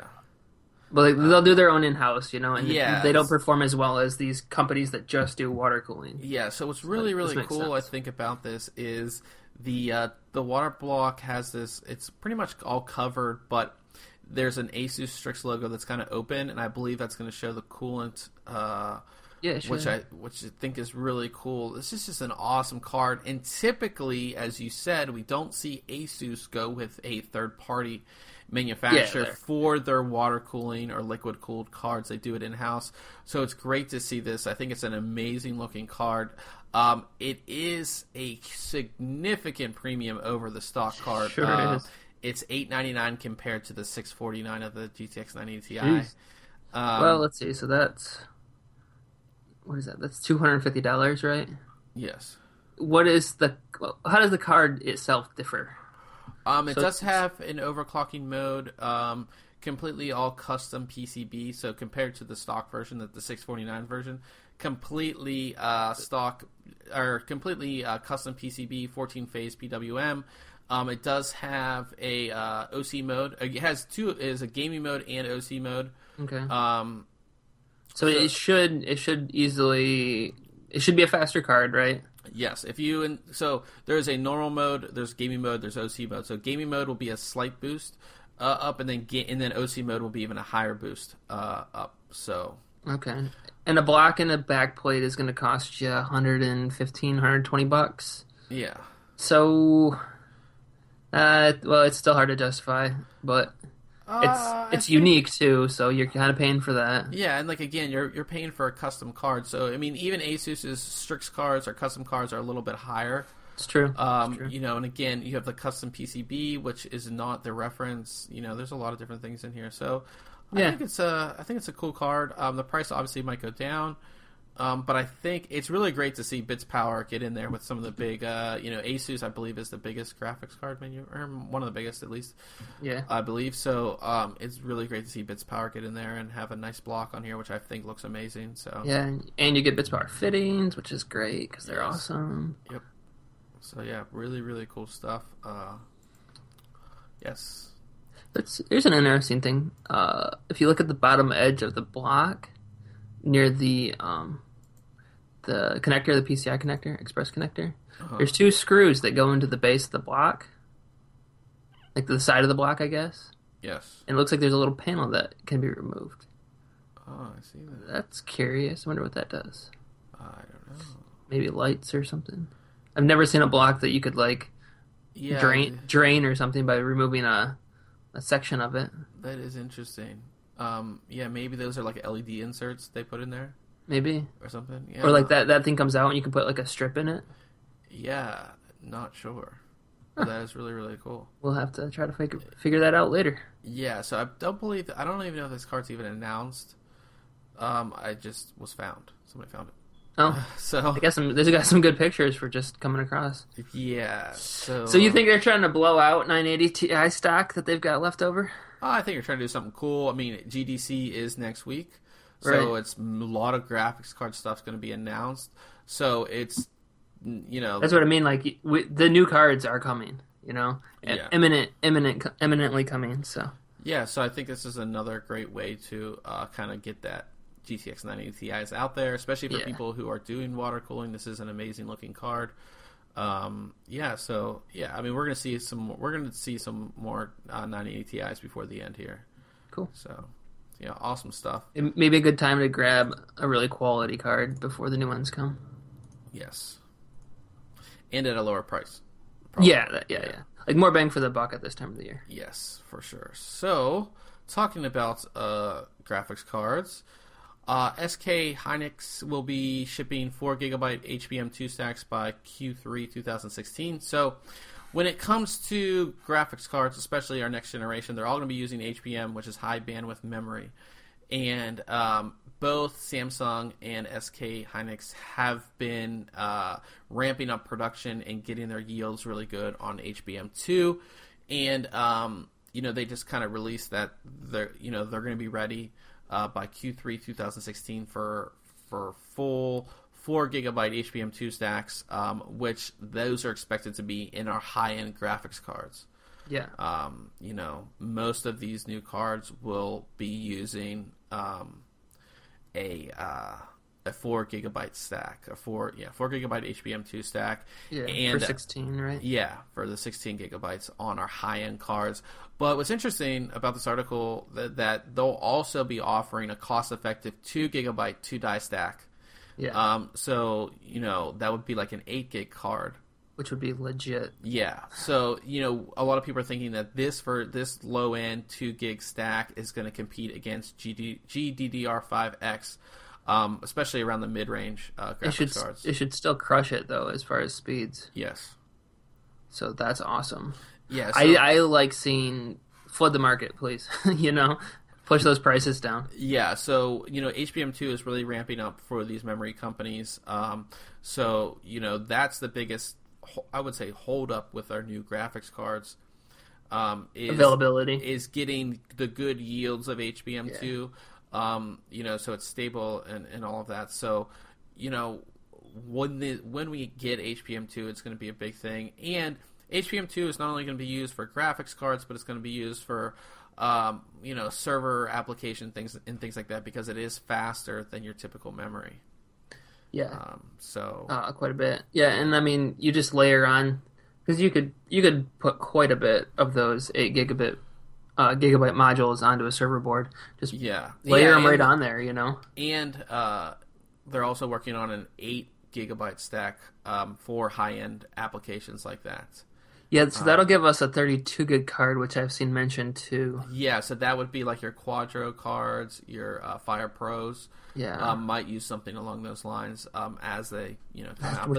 But like, they'll do their own in-house, you know, and Yeah, they don't it's- perform as well as these companies that just do water cooling. Yeah, so what's really, This really makes cool, I sense. think, about this is the uh, the water block has this. It's pretty much all covered, but there's an Asus Strix logo that's kind of open, and I believe that's going to show the coolant, uh, Yeah, sure. which I which I think is really cool. This is just an awesome card, and typically, as you said, we don't see Asus go with a third party manufacturer Yeah, they're- for their water cooling or liquid cooled cards. They do it in house, so it's great to see this. I think it's an amazing looking card. Um, it is a significant premium over the stock card. Sure Uh, is. It's eight ninety-nine compared to the six forty-nine of the G T X nine eighty Ti. Jeez. Um, well, let's see. So that's what is that? That's two hundred and fifty dollars, right? yes. What is the? How does the card itself differ? Um, it So does it's- have an overclocking mode, um, completely all custom P C B. So compared to the stock version, that the six forty-nine version, completely uh, stock or completely uh, custom P C B, fourteen phase P W M. Um, it does have a uh, O C mode. It has two. It is a gaming mode and O C mode. Okay. Um, So it should it should easily it should be a faster card, right? Yes, if you and so there's a normal mode, there's gaming mode, there's O C mode. So gaming mode will be a slight boost uh, up, and then ga- and then O C mode will be even a higher boost uh, up. So Okay. And a block and a back plate is going to cost you one hundred fifteen, one hundred twenty bucks. yeah, So uh well, it's still hard to justify, but Uh, it's I it's think- unique too, so you're kind of paying for that. Yeah, and like again, you're you're paying for a custom card. So I mean, even Asus's Strix cards or custom cards are a little bit higher. It's true. Um, it's true. You know, and again, you have the custom P C B, which is not the reference. You know, there's a lot of different things in here. So I Yeah. think it's a I think it's a cool card. Um, the price obviously might go down. Um, but I think it's really great to see Bits Power get in there with some of the big, uh, you know, Asus, I believe, is the biggest graphics card menu, or one of the biggest at least, Yeah. I believe. So um, it's really great to see Bits Power get in there and have a nice block on here, which I think looks amazing. So Yeah, and you get Bits Power fittings, which is great because they're Yes. awesome. Yep. So yeah, really, really cool stuff. Uh, yes. That's, here's an interesting thing. Uh, if you look at the bottom edge of the block, near the um, the connector, the P C I connector, Express connector, Uh-huh. there's two screws that go into the base of the block, like the side of the block, I guess. Yes. And it looks like there's a little panel that can be removed. Oh, I see that. That's curious. I wonder what that does. I don't know. Maybe lights or something. I've never seen a block that you could like Yeah, drain drain or something by removing a a section of it. that is interesting. Um, yeah, maybe those are like L E D inserts they put in there Maybe. or something. Yeah. Or like that, that thing comes out and you can put like a strip in it. Yeah, not sure. But that is really, really cool. We'll have to try to figure figure that out later. Yeah, so I don't believe, I don't even know if this card's even announced. Um, I just was found. Somebody found it. Oh, So, I guess some, there's got some good pictures for just coming across. yeah. So, So you think they're trying to blow out nine eighty Ti stock that they've got left over? Oh, I think you're trying to do something cool. I mean, G D C is next week, so Right. it's a lot of graphics card stuff's going to be announced. So it's, you know, That's what I mean. Like we, the new cards are coming, you know, Yeah. imminent, imminent, eminently coming. So yeah. So I think this is another great way to uh, kind of get that G T X nine eighty Ti's out there, especially for Yeah. people who are doing water cooling. This is an amazing looking card. Um, yeah. So yeah, I mean, we're gonna see some. We're gonna see some more uh, nine eighty Ti's before the end here. cool. So yeah, awesome stuff. It may be a good time to grab a really quality card before the new ones come. Yes, and at a lower price. Probably. Yeah, that, yeah, yeah. Like more bang for the buck at this time of the year. Yes, for sure. So, talking about uh, graphics cards, uh, S K Hynix will be shipping four gigabyte H B M two stacks by Q three twenty sixteen. So, when it comes to graphics cards, especially our next generation, they're all going to be using H B M, which is high bandwidth memory. And um, both Samsung and S K Hynix have been uh, ramping up production and getting their yields really good on H B M two. And, um, you know, they just kind of released that they're, you know, they're going to be ready uh, by Q three twenty sixteen for for full four gigabyte H B M two stacks, um, which those are expected to be in our high-end graphics cards. Yeah. Um, you know, most of these new cards will be using um, a uh, a four gigabyte stack, a four yeah four gigabyte H B M two stack. Yeah. and, for sixteen, right? Yeah, for the sixteen gigabytes on our high end cards. But what's interesting about this article that, that they'll also be offering a cost effective two gigabyte two die stack. Yeah. Um, so you know that would be like an eight gig card. Which would be legit. Yeah, so you know, a lot of people are thinking that this for this low end two gig stack is going to compete against G D, G D D R five X, um, especially around the mid range uh, graphics It should cards. it should still crush it though as far as speeds. Yes, So that's awesome. yeah. So, I I like seeing flood the market, please. you know, push those prices down. yeah, so you know, H B M two is really ramping up for these memory companies. Um, so you know, that's the biggest, I would say, hold up with our new graphics cards. Um, is, Availability. is getting the good yields of H B M two, yeah. um, you know, so it's stable and, and all of that. So, you know, when the when we get H B M two, it's going to be a big thing. And H B M two is not only going to be used for graphics cards, but it's going to be used for, um, you know, server application things and things like that because it is faster than your typical memory. Yeah. Um, so Uh, quite a bit. Yeah, and I mean, you just layer on because you could you could put quite a bit of those eight gigabit uh, gigabyte modules onto a server board. Just yeah, layer yeah, them right and, on there. You know. And uh, they're also working on an eight gigabyte stack um, for high end applications like that. Yeah, so that'll give us a thirty-two gig card, which I've seen mentioned too. Yeah, so that would be like your Quadro cards, your uh, Fire Pros. Yeah, um, might use something along those lines um, as they, you know, come out. which But is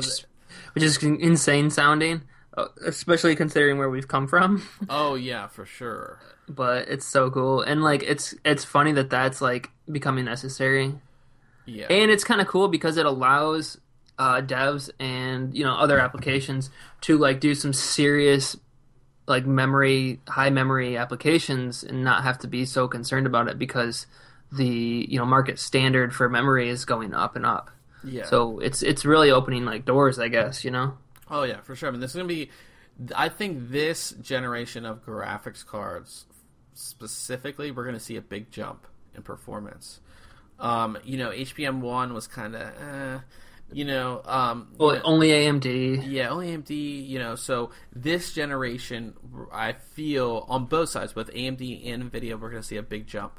which is insane sounding, uh, especially considering where we've come from. Oh yeah, for sure. But it's so cool, and like it's it's funny that that's like becoming necessary, Yeah. and it's kind of cool because it allows uh, devs and you know other applications to like do some serious like memory high memory applications and not have to be so concerned about it because the you know market standard for memory is going up and up. Yeah. So it's it's really opening like doors, I guess, you know. Oh yeah, for sure. I mean, this is gonna be. I think this generation of graphics cards, specifically, we're gonna see a big jump in performance. Um, you know, H B M one was kind of, eh, you know, um, Well, you know, only A M D. yeah, only A M D. You know, so this generation, I feel on both sides, with A M D and Nvidia, we're gonna see a big jump.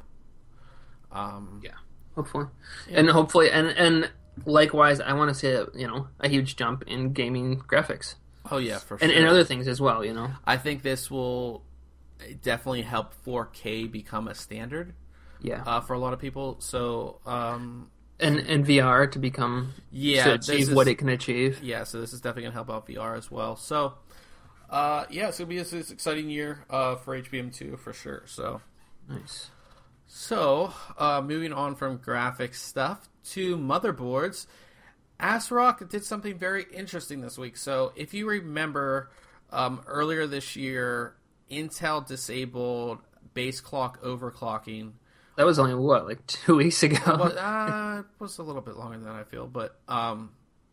Um, Yeah, hopefully, Yeah. and hopefully, and and likewise, I want to see a, you know a huge jump in gaming graphics oh yeah, for sure. and, and other things as well. You know, I think this will definitely help four K become a standard. yeah, Uh, for a lot of people, so um, and and V R to become yeah, to this achieve is- what it can achieve. yeah. So this is definitely gonna help out V R as well. So, uh, yeah, it's gonna be this, this exciting year uh, for H B M two for sure. So, Nice. so uh, moving on from graphics stuff to motherboards, ASRock did something very interesting this week. So, if you remember, um, earlier this year, Intel disabled base clock overclocking. That was only what like two weeks ago. Well, uh, it was a little bit longer than I feel, but um,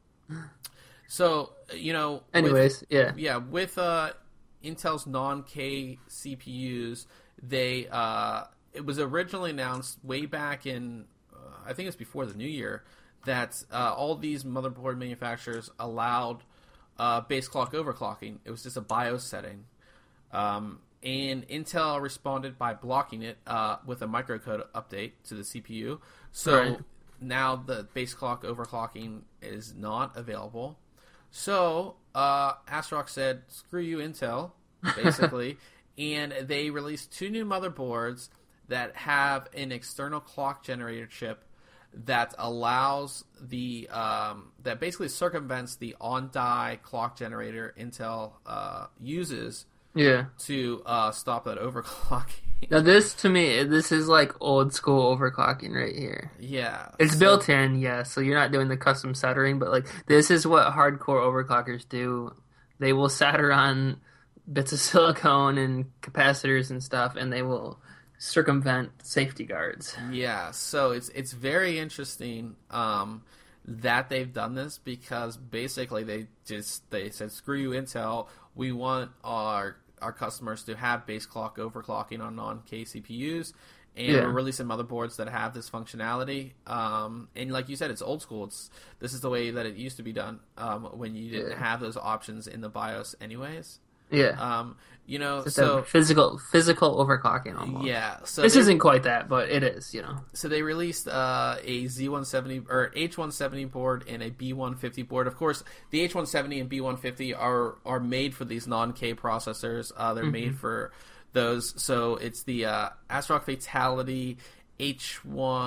so you know, Anyways, with, yeah, yeah, with uh, Intel's non-K C P Us, they uh, it was originally announced way back in, uh, I think it's before the new year, that uh, all these motherboard manufacturers allowed uh, base clock overclocking. It was just a BIOS setting. Um, and Intel responded by blocking it uh, with a microcode update to the C P U. So Right. now the base clock overclocking is not available. So uh, ASRock said, "Screw you, Intel," basically, and they released two new motherboards that have an external clock generator chip that allows the um, that basically circumvents the on-die clock generator Intel uh, uses yeah. to uh, stop that overclocking. Now this to me, this is like old school overclocking right here. Yeah, It's so- built in, yeah, so you're not doing the custom soldering, but like this is what hardcore overclockers do. They will solder on bits of silicone and capacitors and stuff, and they will circumvent safety guards. Yeah, so it's it's very interesting um, that they've done this because basically they just they said, "Screw you, Intel. We want our our customers to have base clock overclocking on non-K C P Us, and Yeah. we're releasing motherboards that have this functionality." Um, and like you said, it's old school. It's this is the way that it used to be done um, when you didn't Yeah. have those options in the BIOS, anyways. Yeah. Um, you know, Just so a physical physical overclocking almost. yeah. So This they- isn't quite that, but it is, you know. So they released uh, a Z one seventy or H one seventy board and a B one fifty board. Of course, the H one seventy and B one fifty are are made for these non-K processors. Uh, they're Mm-hmm. made for those. So it's the uh, ASRock Fatality H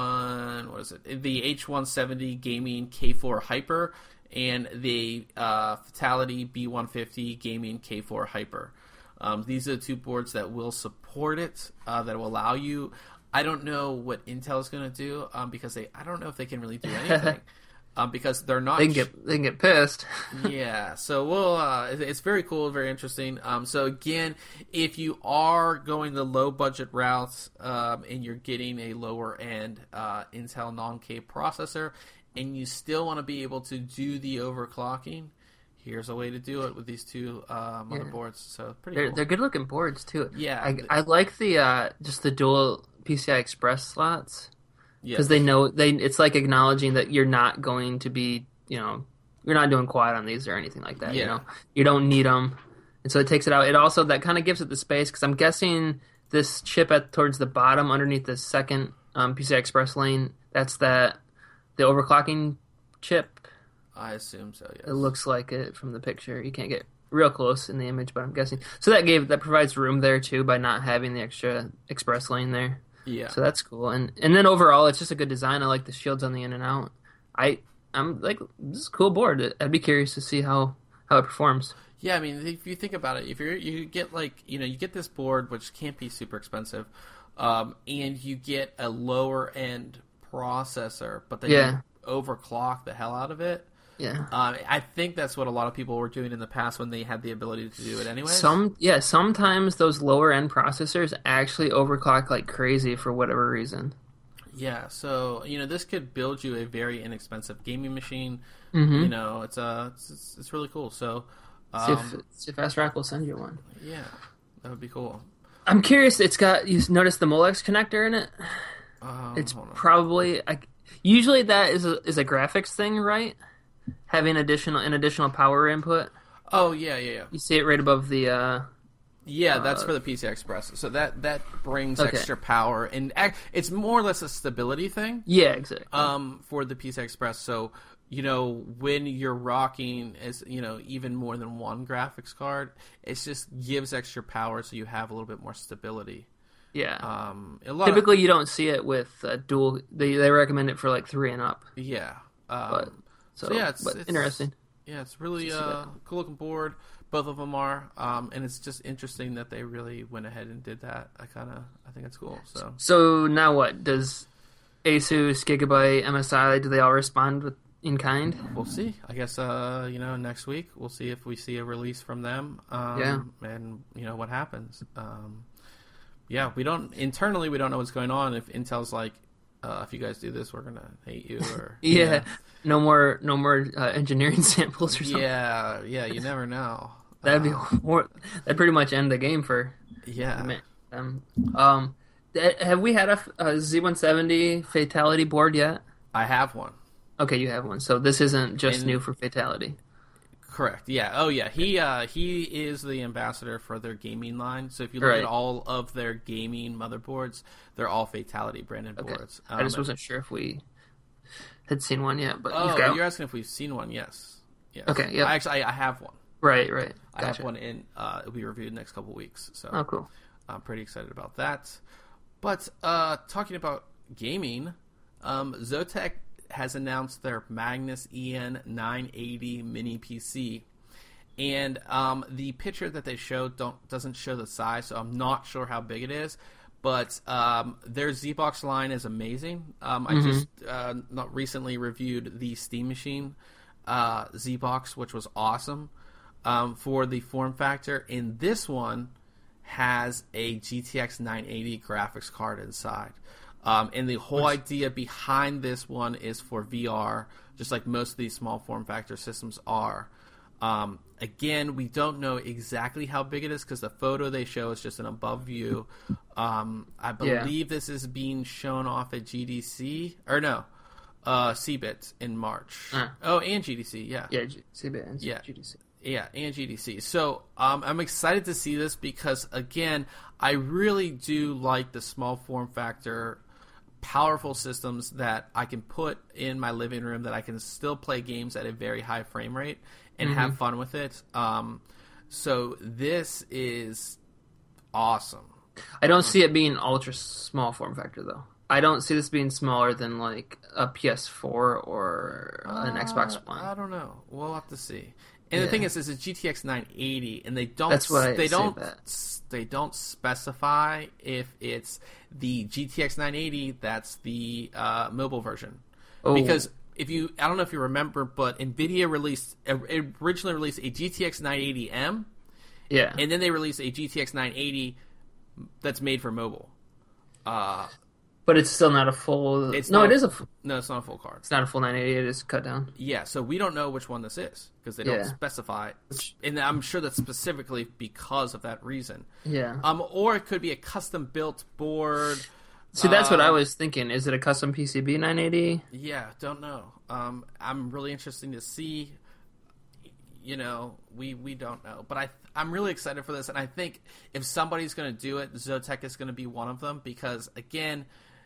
one. What is it? The H one seventy Gaming K four Hyper and the uh, Fatality B one fifty Gaming K four Hyper. Um, these are the two boards that will support it, uh, that will allow you. I don't know what Intel is going to do um, because they. I don't know if they can really do anything um, because they're not. They can get they can get pissed. yeah, so we'll. Uh, it- it's very cool, very interesting. Um, so again, if you are going the low budget routes um, and you're getting a lower end uh, Intel non-K processor, and you still want to be able to do the overclocking, here's a way to do it with these two uh, motherboards. So pretty They're cool. they're good looking boards too. Yeah, I, th- I like the uh, just the dual P C I Express slots Yeah. because they know they it's like acknowledging that you're not going to be you know you're not doing quad on these or anything like that. Yeah. You know you don't need them, and so it takes it out. It also that kind of gives it the space because I'm guessing this chip at towards the bottom underneath the second um, P C I Express lane. That's that the overclocking chip. I assume so. Yes. It looks like it from the picture. You can't get real close in the image, but I'm guessing. So that gave that provides room there too by not having the extra express lane there. Yeah. So that's cool. And and then overall, it's just a good design. I like the shields on the in and out. I I'm like, this is a cool board. I'd be curious to see how how it performs. Yeah, I mean, if you think about it, if you you get like you know you get this board which can't be super expensive, um, and you get a lower end processor, but then Yeah. you overclock the hell out of it. Yeah. Um, I think that's what a lot of people were doing in the past when they had the ability to do it anyway. Some yeah, sometimes those lower end processors actually overclock like crazy for whatever reason. Yeah, so you know this could build you a very inexpensive gaming machine. Mm-hmm. You know, it's uh, it's, it's, it's really cool. So, um, see, if, see if ASRock will send you one. yeah, that would be cool. I'm curious. It's got you notice the Molex connector in it. Um, It's hold on. probably I, usually that is a, is a graphics thing, right? Having additional an additional power input. Oh yeah, yeah, yeah. You see it right above the. Uh, Yeah, that's Uh, for the P C I Express. So that that brings Okay. extra power, and ac- it's more or less a stability thing. yeah, exactly. Um, for the P C I Express. So you know when you're rocking as you know even more than one graphics card, it just gives extra power, so you have a little bit more stability. yeah. Um, a lot Typically, you don't see it with uh, dual. They they recommend it for like three and up. of, yeah. Um, But so, so yeah, it's, but it's interesting. Yeah, it's really See uh, that. cool looking board. Both of them are, um, and it's just interesting that they really went ahead and did that. I kind of, I think it's cool. So So now what does Asus, Gigabyte, M S I? Do they all respond with in kind? we'll see. I guess uh, you know next week we'll see if we see a release from them. Um, Yeah. and you know what happens. Um, yeah, we don't internally we don't know what's going on. If Intel's like, uh, if you guys do this, we're gonna hate you. Or Yeah, no more no more uh, engineering samples or something. yeah, yeah. You never know. That'd be Uh, more, that'd pretty much end the game for yeah. me- them. Um, th- have we had a, a Z one seventy Fatality board yet? I have one. Okay, you have one. So this isn't just And- new for Fatality. Correct. Yeah. Oh, yeah. He uh, he is the ambassador for their gaming line. So if you look Right. at all of their gaming motherboards, they're all Fatality branded Okay. boards. I just Um, wasn't sure if we had seen one yet, but Oh, you've got you're asking if we've seen one? Yes. Yes. Okay, yep. I actually, I, I have one. right, right. I Gotcha. have one in. Uh, it'll be reviewed next couple weeks. So Oh, cool. I'm pretty excited about that. But uh, talking about gaming, um, Zotac has announced their Magnus E N nine eighty mini P C. And um, the picture that they showed don't doesn't show the size, so I'm not sure how big it is. But um, their ZBox line is amazing. Um, I Mm-hmm. just uh, not recently reviewed the Steam Machine uh, ZBox, which was awesome um, for the form factor. And this one has a G T X nine eighty graphics card inside. Um, and the whole idea behind this one is for V R, just like most of these small form factor systems are. Um, again, we don't know exactly how big it is because the photo they show is just an above view. Um, I Yeah. believe this is being shown off at G D C, or no, uh, C B I T in March. Uh. Oh, and G D C, yeah. Yeah, G- C B and Yeah. G D C. Yeah, and G D C. So um, I'm excited to see this because, again, I really do like the small form factor, powerful systems that I can put in my living room that I can still play games at a very high frame rate and have fun with it. Um, so this is awesome. I don't see it being ultra small form factor though. I don't see this being smaller than like a P S four or an Xbox Uh, One. I don't know. We'll have to see. And the Yeah. thing is, this is G T X nine eighty, and they don't. That's what I they say don't. that. They don't specify if it's the G T X nine eighty that's the uh, mobile version, Oh. because if you, I don't know if you remember, but Nvidia released originally released a G T X nine eighty M, Yeah. and then they released a G T X nine eighty that's made for mobile. Uh, But it's still not a full. It's no, not it a- is a. f- no, it's not a full card. It's not a full nine eighty. It is cut down. Yeah, so we don't know which one this is because they don't Yeah. specify, and I'm sure that's specifically because of that reason. Yeah. Um, or it could be a custom built board. See, that's what I um, was thinking. Is it a custom P C B nine eighty? Yeah, don't know. Um, I'm really interested to see. You know, we we don't know, but I I'm really excited for this, and I think if somebody's going to do it, Zotac is going to be one of them because again,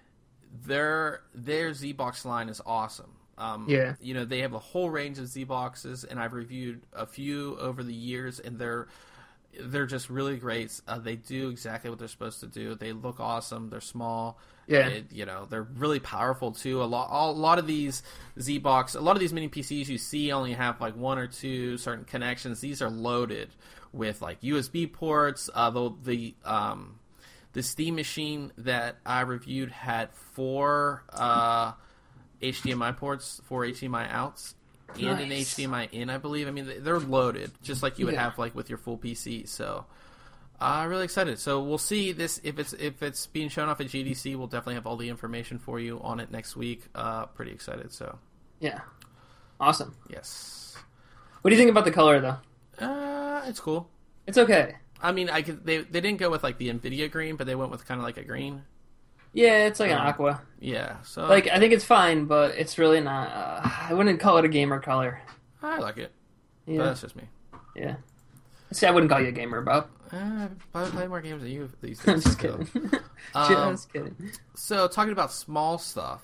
their their ZBox line is awesome. Um, Yeah. you know, they have a whole range of Z boxes, and I've reviewed a few over the years, and they're they're just really great. Uh, they do exactly what they're supposed to do. They look awesome. They're small. Yeah. It, you know, they're really powerful too. A lot, a lot of these Z-Box, a lot of these mini P Cs you see only have like one or two certain connections. These are loaded with like U S B ports. Uh, the the um, the Steam Machine that I reviewed had four uh, H D M I ports, four H D M I outs, and nice. an H D M I in, I believe. I mean, they're loaded just like you would yeah. have like with your full P C. So. I'm uh, really excited. So we'll see this if it's if it's being shown off at G D C. We'll definitely have all the information for you on it next week. Uh, pretty excited. So yeah, awesome. Yes. What do you think about the color though? Uh, it's cool. It's okay. I mean, I could they they didn't go with like the Nvidia green, but they went with kind of like a green. Yeah, it's like um, an aqua. Yeah. So like I think it's fine, but it's really not. Uh, I wouldn't call it a gamer color. I like it. Yeah, but that's just me. Yeah. See, I wouldn't call you a gamer, Bob. Uh, I play more games than you these days. I'm just so. kidding. Um, just kidding. So, talking about small stuff,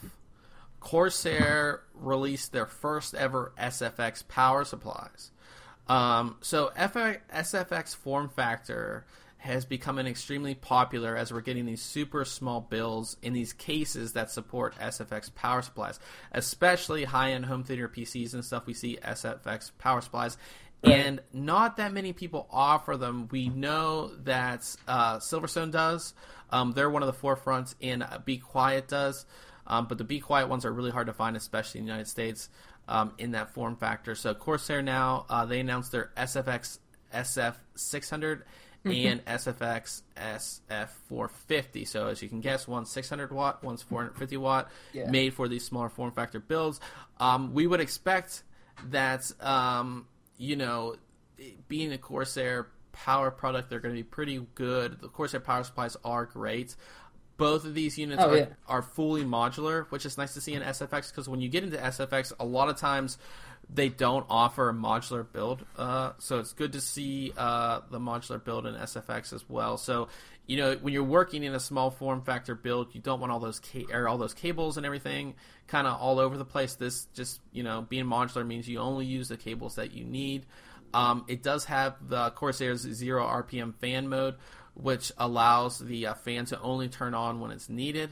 Corsair released their first ever S F X power supplies. Um, so, S F X form factor has become extremely popular as we're getting these super small builds in these cases that support S F X power supplies, especially high-end home theater P Cs and stuff. We see S F X power supplies. And not that many people offer them. We know that uh, Silverstone does. Um, they're one of the forefronts, and uh, Be Quiet does. Um, but the Be Quiet ones are really hard to find, especially in the United States, um, in that form factor. So Corsair now, uh, they announced their S F X S F six hundred mm-hmm. and S F X S F four fifty. So as you can guess, one's six hundred watt, one's four hundred fifty watt, yeah. made for these smaller form factor builds. Um, we would expect that... Um, you know, being a Corsair power product, they're going to be pretty good. The Corsair power supplies are great. Both of these units oh, are, yeah. are fully modular, which is nice to see in S F X, because when you get into S F X, a lot of times they don't offer a modular build. Uh, so it's good to see uh, the modular build in S F X as well. So, you know, when you're working in a small form factor build, you don't want all those ca- or all those cables and everything kind of all over the place. This just, you know, being modular means you only use the cables that you need. Um, it does have the Corsair's zero R P M fan mode, which allows the uh, fan to only turn on when it's needed.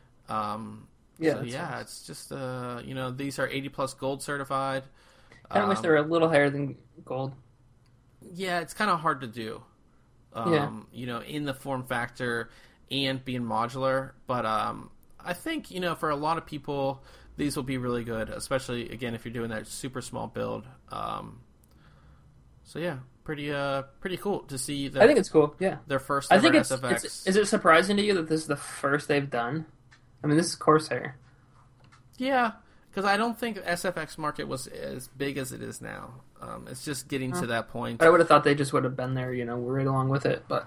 Um, yeah, so yeah, nice. It's just uh, you know, these are eighty plus gold certified. I um, wish they were a little higher than gold. Yeah, it's kind of hard to do. Um, yeah. You know, in the form factor and being modular, but um, I think, you know, for a lot of people, these will be really good, especially again if you're doing that super small build. Um, so yeah, pretty uh, pretty cool to see. That I think it's cool. Yeah, their first. I think it's, S F X. it's. Is it surprising to you that this is the first they've done? I mean, this is Corsair. Yeah, because I don't think S F X market was as big as it is now. Um, it's just getting huh. to that point. I would have thought they just would have been there, you know, right along with it. But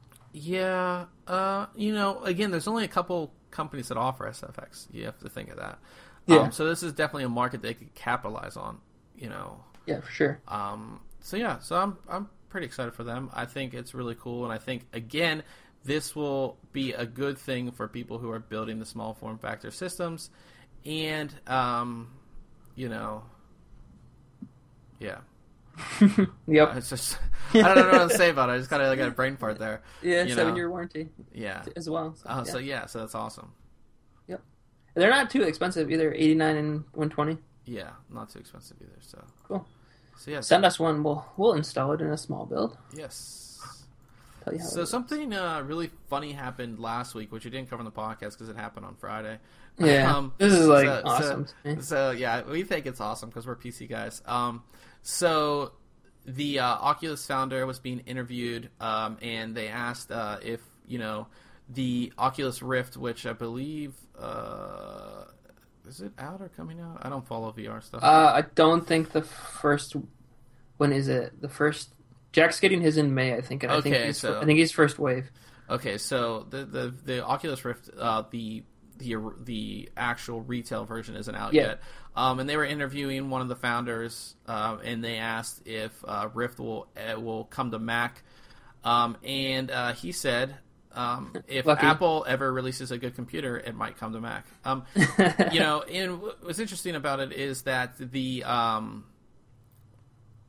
yeah, uh, you know, again, there's only a couple companies that offer S F X. You have to think of that. Yeah. Um, so this is definitely a market they could capitalize on. You know. Yeah, for sure. Um. So yeah, so I'm I'm pretty excited for them. I think it's really cool, and I think again, this will be a good thing for people who are building the small form factor systems, and um, you know. Yeah. Yep. Uh, it's just I don't know what to say about it. I just kind of like got a brain fart there. Yeah, you seven know? year warranty. Yeah. As well. So, uh, yeah. so yeah, so that's awesome. Yep. They're not too expensive either. Eighty nine and one twenty. Yeah, not too expensive either. So cool. So yeah. Send us one. We'll we'll install it in a small build. Yes. Tell you how so something uh, really funny happened last week, which we didn't cover in the podcast because it happened on Friday. Yeah, um, this is like so, awesome. So, so yeah, we think it's awesome because we're P C guys. Um, so the uh, Oculus founder was being interviewed, um, and they asked uh, if you know the Oculus Rift, which I believe uh, is it out or coming out? I don't follow V R stuff. Uh, I don't think the first. When is it? The first. Jack's getting his in May, I think. And I okay, think he's, so I think he's first wave. Okay, so the the, the Oculus Rift, uh, the the the actual retail version isn't out yeah. yet. Um, and they were interviewing one of the founders, uh, and they asked if uh, Rift will uh, will come to Mac, um, and uh, he said, um, if Lucky. Apple ever releases a good computer, it might come to Mac. Um, you know, and what's interesting about it is that the um,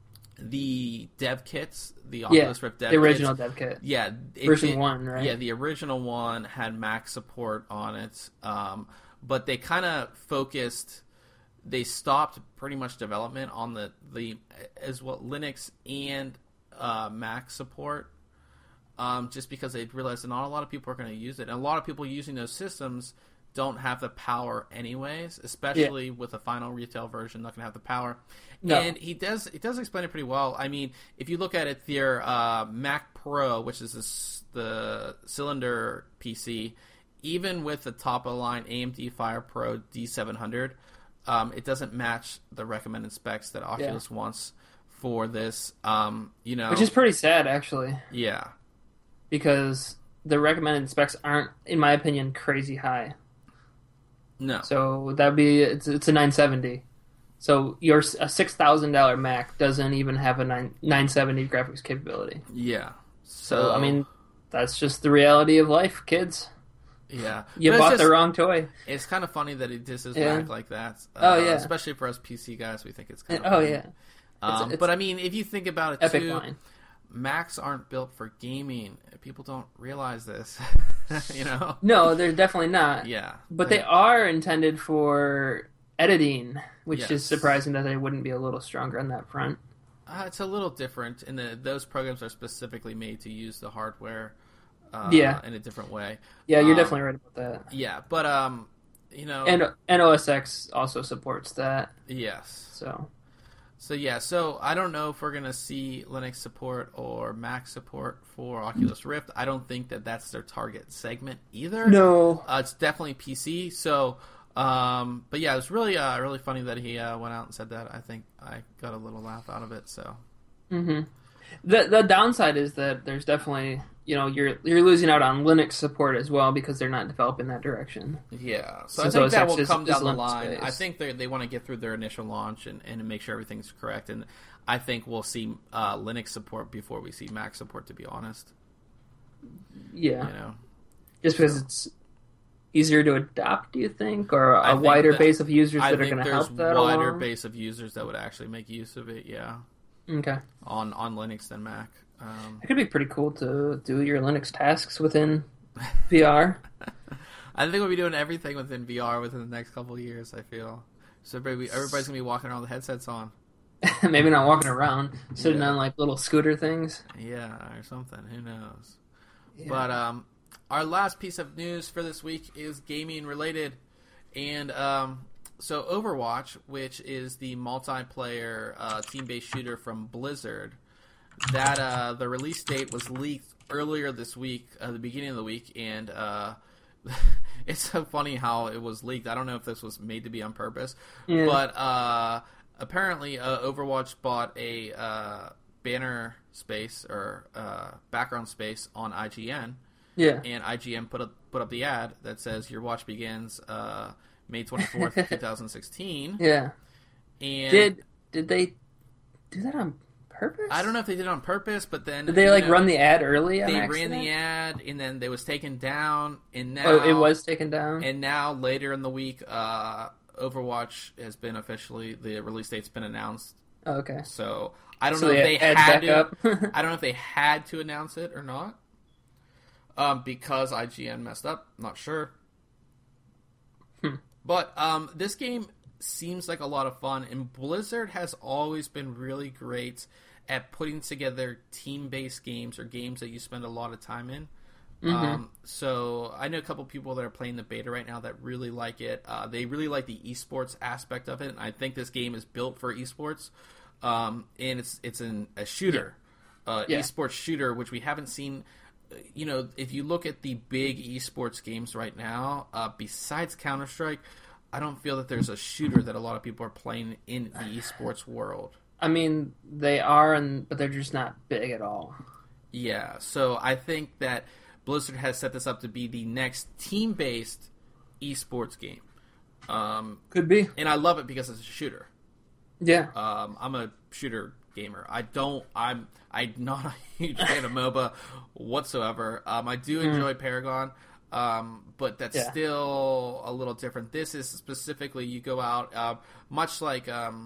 the dev kits, the Yeah, Oculus Rift dev the original kits, dev kit. yeah, it Version did- one, right? Yeah, the original one had Mac support on it, um, but they kind of focused. They stopped pretty much development on the the as well Linux and uh, Mac support, um, just because they realized that not a lot of people are going to use it, and a lot of people using those systems don't have the power anyways, especially with the final retail version, not going to have the power. No. And he does he does explain it pretty well. I mean, if you look at it, their uh, Mac Pro, which is this, the cylinder P C, even with the top of the line A M D Fire Pro D seven hundred, um, it doesn't match the recommended specs that Oculus yeah. wants for this. Um, you know, which is pretty sad, actually. Yeah, because the recommended specs aren't, in my opinion, crazy high. No. So that'd be it's it's a nine seventy. So your a six thousand dollar Mac doesn't even have a nine nine seventy graphics capability. Yeah. So, so I mean, that's just the reality of life, kids. Yeah. You but bought just, the wrong toy. It's kind of funny that it disses yeah. Mac like that. Uh, oh yeah. Especially for us P C guys, we think it's kind of oh funny. yeah. Um, it's, it's but I mean, if you think about it epic too, line. Macs aren't built for gaming. People don't realize this, you know? No, they're definitely not. Yeah. But they are intended for editing, which Yes. is surprising that they wouldn't be a little stronger on that front. Uh, it's a little different, and the, those programs are specifically made to use the hardware uh, yeah. in a different way. Yeah, you're um, definitely right about that. Yeah, but, um, you know... And, and O S X also supports that. Yes. So... So yeah, so I don't know if we're going to see Linux support or Mac support for Oculus Rift. I don't think that that's their target segment either. No. Uh, it's definitely P C. So, um, but yeah, it was really, uh, really funny that he uh, went out and said that. I think I got a little laugh out of it. So, mm-hmm. the the downside is that there's definitely, you know, you're you're losing out on Linux support as well because they're not developing that direction. Yeah, so Since I think O S X that will is- come is down the Linux line. based. I think they they want to get through their initial launch and, and make sure everything's correct. And I think we'll see uh, Linux support before we see Mac support. To be honest, Yeah, you know, just because it's easier to adopt, do you think, or I a think wider that- base of users I that are think going to there's help that wider along? base of users that would actually make use of it. Yeah, Okay, on on Linux than Mac. Um, it could be pretty cool to do your Linux tasks within V R. I think we'll be doing everything within V R within the next couple of years. I feel so. Everybody, everybody's gonna be walking around with headsets on. Maybe not walking around, sitting Yeah. on like little scooter things. Yeah, or something. Who knows? Yeah. But um, our last piece of news for this week is gaming related, and um, so Overwatch, which is the multiplayer uh, team-based shooter from Blizzard, that uh, the release date was leaked earlier this week, uh, the beginning of the week, and uh, it's so funny how it was leaked. I don't know if this was made to be on purpose, Yeah. but uh, apparently uh, Overwatch bought a uh, banner space or uh, background space on I G N. Yeah, And I G N put up put up the ad that says your watch begins uh, May twenty-fourth, twenty sixteen. yeah. And Did did they do that on purpose? I don't know if they did it on purpose, but then Did they you like know, run the ad early? On They accident? ran the ad, and then they was taken down, and now Oh, it was taken down. And now later in the week, uh, Overwatch has been officially the release date's been announced. Oh, okay. So I don't So know if they they add had back to. up. I don't know if they had to announce it or not. Um, because I G N messed up. Not sure. Hmm. But um, this game seems like a lot of fun, and Blizzard has always been really great at putting together team-based games or games that you spend a lot of time in. Mm-hmm. Um, so I know a couple people that are playing the beta right now that really like it. Uh, they really like the esports aspect of it, and I think this game is built for esports. Um, and it's it's an, a shooter, uh, Yeah. esports shooter, which we haven't seen. You know, if you look at the big esports games right now, uh, besides Counter-Strike, I don't feel that there's a shooter that a lot of people are playing in the esports world. I mean, they are, and but they're just not big at all. Yeah, so I think that Blizzard has set this up to be the next team-based esports game. Um, Could be. and I love it because it's a shooter. Yeah. Um, I'm a shooter gamer. I don't. I'm. I'm not a huge fan of MOBA whatsoever. Um, I do enjoy mm. Paragon, um, but that's Yeah. still a little different. This is specifically you go out, uh, much like um,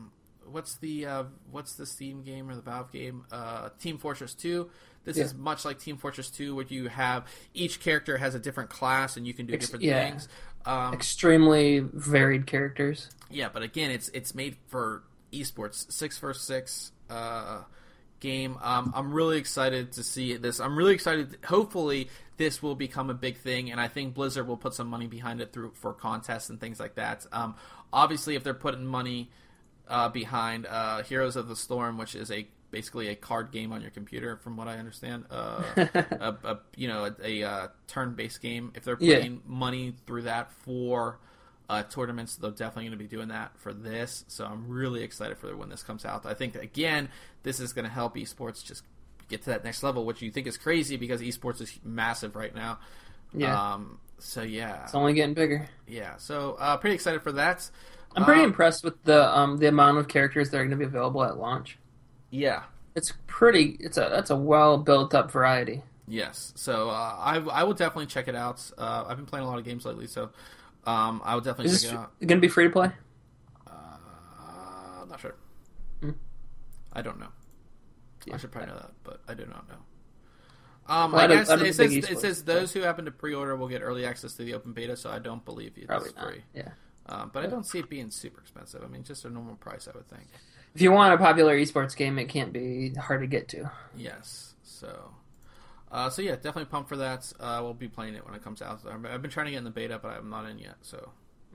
what's the uh, what's the Steam game or the Valve game? Uh, Team Fortress two. This Yeah. is much like Team Fortress two, where you have each character has a different class and you can do Ex- different yeah. things. Um, Extremely varied characters. yeah, but again, it's it's made for esports, six versus six uh, game. Um, I'm really excited to see this. I'm really excited. Hopefully, this will become a big thing, and I think Blizzard will put some money behind it through for contests and things like that. Um, obviously, if they're putting money uh, behind uh, Heroes of the Storm, which is a basically a card game on your computer, from what I understand, uh, a, a you know a, a uh, turn-based game. If they're putting Yeah. money through that for uh, tournaments, they're definitely going to be doing that for this. So I'm really excited for when this comes out. I think again, this is going to help esports just get to that next level, which you think is crazy because esports is massive right now. Yeah. Um, so yeah, It's only getting bigger. yeah. So uh, pretty excited for that. I'm pretty Um, impressed with the um, the amount of characters that are going to be available at launch. Yeah. It's pretty. It's a that's a well built up variety. Yes. So uh, I I will definitely check it out. Uh, I've been playing a lot of games lately, so um, I will definitely Is check this it out. going to be free to play? Uh, I'm not sure. Hmm. I don't know. Yeah. I should probably know that, but I do not know. Um, Well, I I don't- guess I don't it think says, esports it says is those who happen to pre-order will get early access to the open beta, so I don't believe it's Probably not. free. Yeah. Um, but I don't see it being super expensive. I mean, just a normal price, I would think. If you want a popular esports game, it can't be hard to get to. Yes. So, uh, so yeah, definitely pumped for that. Uh, we'll be playing it when it comes out. I've I've been trying to get in the beta, but I'm not in yet. So,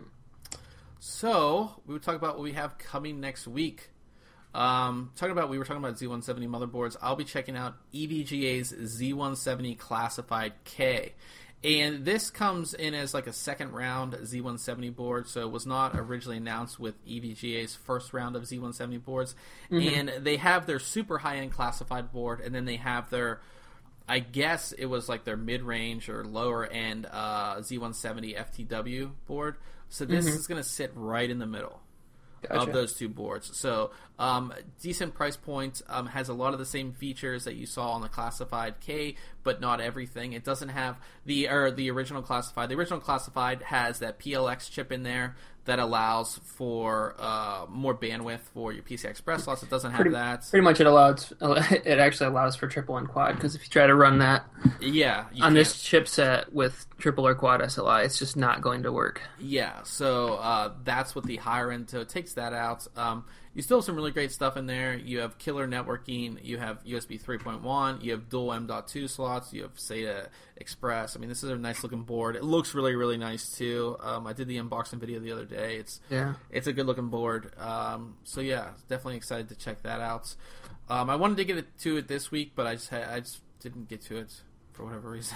so we would talk about what we have coming next week. Um, talking about we were talking about Z one seventy motherboards. I'll be checking out E V G A's Z one seventy Classified K. And this comes in as like a second round Z one seventy board, so it was not originally announced with E V G A's first round of Z one seventy boards. Mm-hmm. And they have their super high-end classified board, and then they have their, I guess it was like their mid-range or lower-end uh, Z one seventy F T W board. So this mm-hmm. is going to sit right in the middle. Gotcha. Of those two boards. So, um, decent price point, um, has a lot of the same features that you saw on the Classified K, but not everything. It doesn't have the, or the original Classified. The original Classified has that P L X chip in there that allows for uh, more bandwidth for your P C I Express slots. It doesn't have pretty, that. Pretty much it allows, it actually allows for triple and quad, because if you try to run that yeah, on can't. This chipset with triple or quad S L I, it's just not going to work. Yeah, so uh, that's what the higher end, so it takes that out. Um, you still have some really great stuff in there. You have killer networking, you have U S B three point one, you have dual M dot two slots, you have SATA Express. I mean, this is a nice looking board. It looks really, really nice too. Um, I did the unboxing video the other day. It's yeah, it's a good looking board. Um, so yeah, definitely excited to check that out. Um, I wanted to get to it this week, but I just had, I just didn't get to it for whatever reason.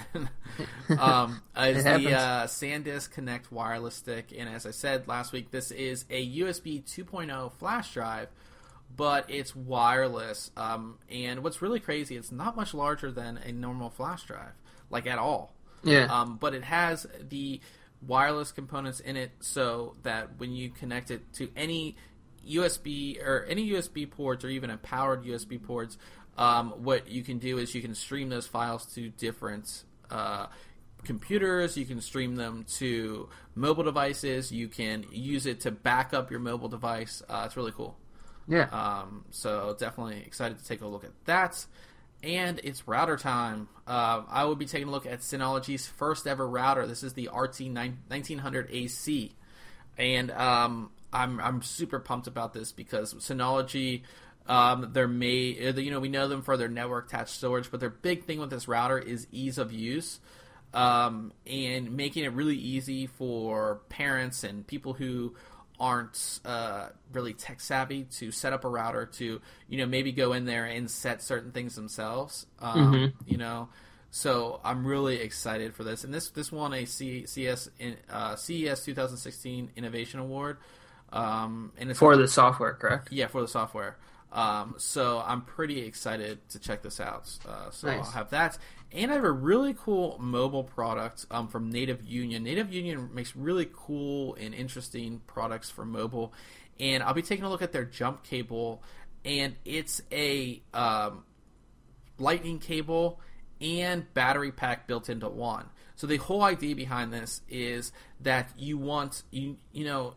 um, is the uh, SanDisk Connect wireless stick, and as I said last week, this is a U S B two point oh flash drive, but it's wireless. Um, and what's really crazy, it's not much larger than a normal flash drive, like at all. Yeah. Um, but it has the wireless components in it, so that when you connect it to any U S B or any U S B ports, or even a powered U S B ports, um, what you can do is you can stream those files to different uh, computers. You can stream them to mobile devices. You can use it to back up your mobile device. Uh, it's really cool. Yeah. Um, so definitely excited to take a look at that. And it's router time. Uh, I will be taking a look at Synology's first ever router. This is the R T nineteen hundred A C, and um, I'm I'm super pumped about this because Synology, um, they're made. You know, we know them for their network attached storage, but their big thing with this router is ease of use, um, and making it really easy for parents and people who aren't uh, really tech savvy to set up a router to, you know, maybe go in there and set certain things themselves. Um, mm-hmm. You know, so I'm really excited for this. And this this won a C- CS in, uh, C E S twenty sixteen Innovation Award. Um, and it's for a, the software, correct? Yeah, for the software. Um, so I'm pretty excited to check this out. Uh, so nice. I'll have that. And I have a really cool mobile product um, from Native Union. Native Union makes really cool and interesting products for mobile. And I'll be taking a look at their jump cable. And it's a um, lightning cable and battery pack built into one. So the whole idea behind this is that you want, you, you know,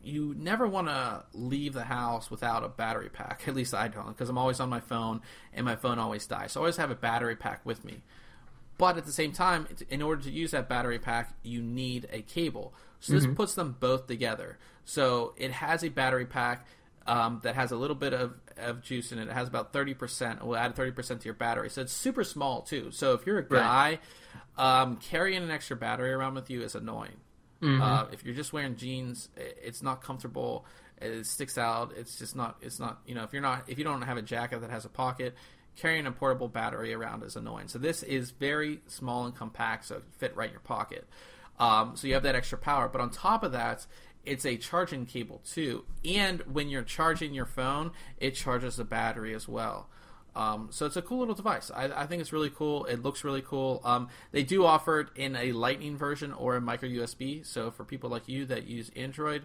you never want to leave the house without a battery pack. At least I don't, because I'm always on my phone, and my phone always dies. So I always have a battery pack with me. But at the same time, in order to use that battery pack, you need a cable. So this mm-hmm. puts them both together. So it has a battery pack um, that has a little bit of, of juice in it. It has about thirty percent. It will add thirty percent to your battery. So it's super small, too. So if you're a guy, right. um, carrying an extra battery around with you is annoying. Mm-hmm. Uh, if you're just wearing jeans, it's not comfortable. It sticks out. It's just not. It's not. You know, if you're not, if you don't have a jacket that has a pocket, carrying a portable battery around is annoying. So this is very small and compact, so it can fit right in your pocket. Um, so you have that extra power. But on top of that, it's a charging cable too. And when you're charging your phone, it charges the battery as well. Um, so it's a cool little device. I, I think it's really cool. It looks really cool. Um, they do offer it in a Lightning version or a micro U S B. So for people like you that use Android,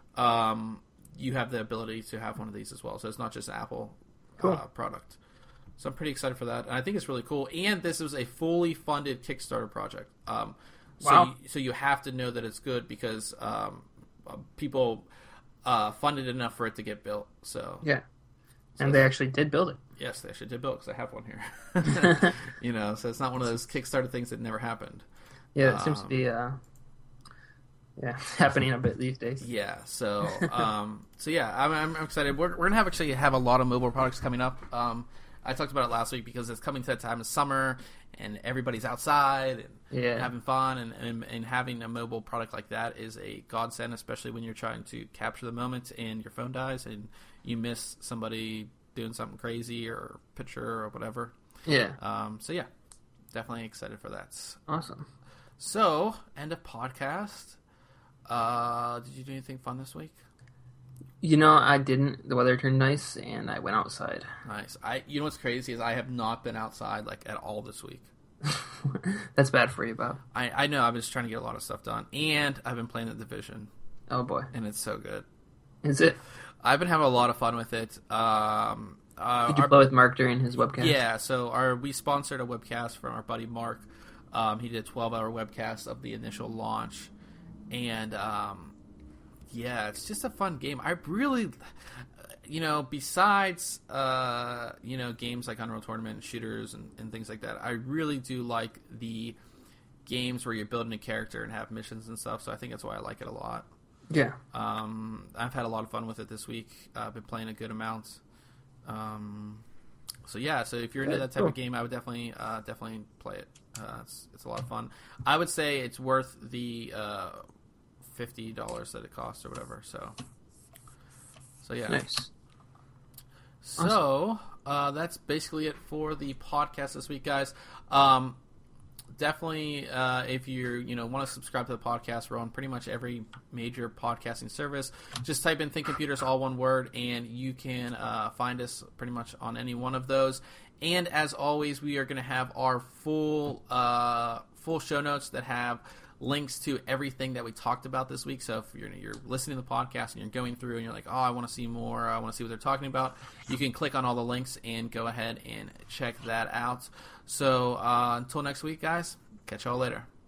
um, you have the ability to have one of these as well. So it's not just an Apple cool. uh, product. So I'm pretty excited for that. And I think it's really cool. And this was a fully funded Kickstarter project. Um, so, wow. you, so you have to know that it's good because um, people uh, funded enough for it to get built. So yeah. And they actually did build it. Yes, they actually did build it because I have one here. You know, so it's not one of those Kickstarter things that never happened. Yeah, it um, seems to be uh, yeah happening a bit these days. Yeah, so um, so yeah, I'm, I'm excited. We're, we're gonna have actually have a lot of mobile products coming up. Um, I talked about it last week because it's coming to that time of summer and everybody's outside and yeah. having fun, and, and and having a mobile product like that is a godsend, especially when you're trying to capture the moment and your phone dies and you miss somebody doing something crazy or picture or whatever. Yeah. Um, so yeah, definitely excited for that. Awesome. So, end of podcast. Uh, did you do anything fun this week? You know, I didn't. The weather turned nice, and I went outside. Nice. I. You know what's crazy is I have not been outside like at all this week. That's bad for you, Bob. I, I know. I've been just trying to get a lot of stuff done, and I've been playing The Division. Oh boy, and it's so good. Is it? I've been having a lot of fun with it. Um, uh, Did you our, play with Mark during his webcast? Yeah. So our we sponsored a webcast from our buddy Mark. Um, he did a twelve-hour webcast of the initial launch, and um, yeah, it's just a fun game. I really, you know, besides uh, you know games like Unreal Tournament and shooters and, and things like that, I really do like the games where you're building a character and have missions and stuff. So I think that's why I like it a lot. Yeah. Um, I've had a lot of fun with it this week. Uh, I've been playing a good amount. Um, so yeah, so if you're into that type cool. of game, I would definitely, uh, definitely play it. Uh, it's, it's a lot of fun. I would say it's worth the uh, fifty dollars that it costs or whatever. So, so yeah. Nice. So awesome. uh, that's basically it for the podcast this week, guys. Um, Definitely, uh, if you you know want to subscribe to the podcast, we're on pretty much every major podcasting service. Just type in Think Computers, all one word, and you can uh, find us pretty much on any one of those. And as always, we are going to have our full uh, full show notes that have links to everything that we talked about this week. So if you're you're listening to the podcast and you're going through and you're like, oh, I want to see more, I want to see what they're talking about, you can click on all the links and go ahead and check that out. So uh, until next week, guys, catch y'all later.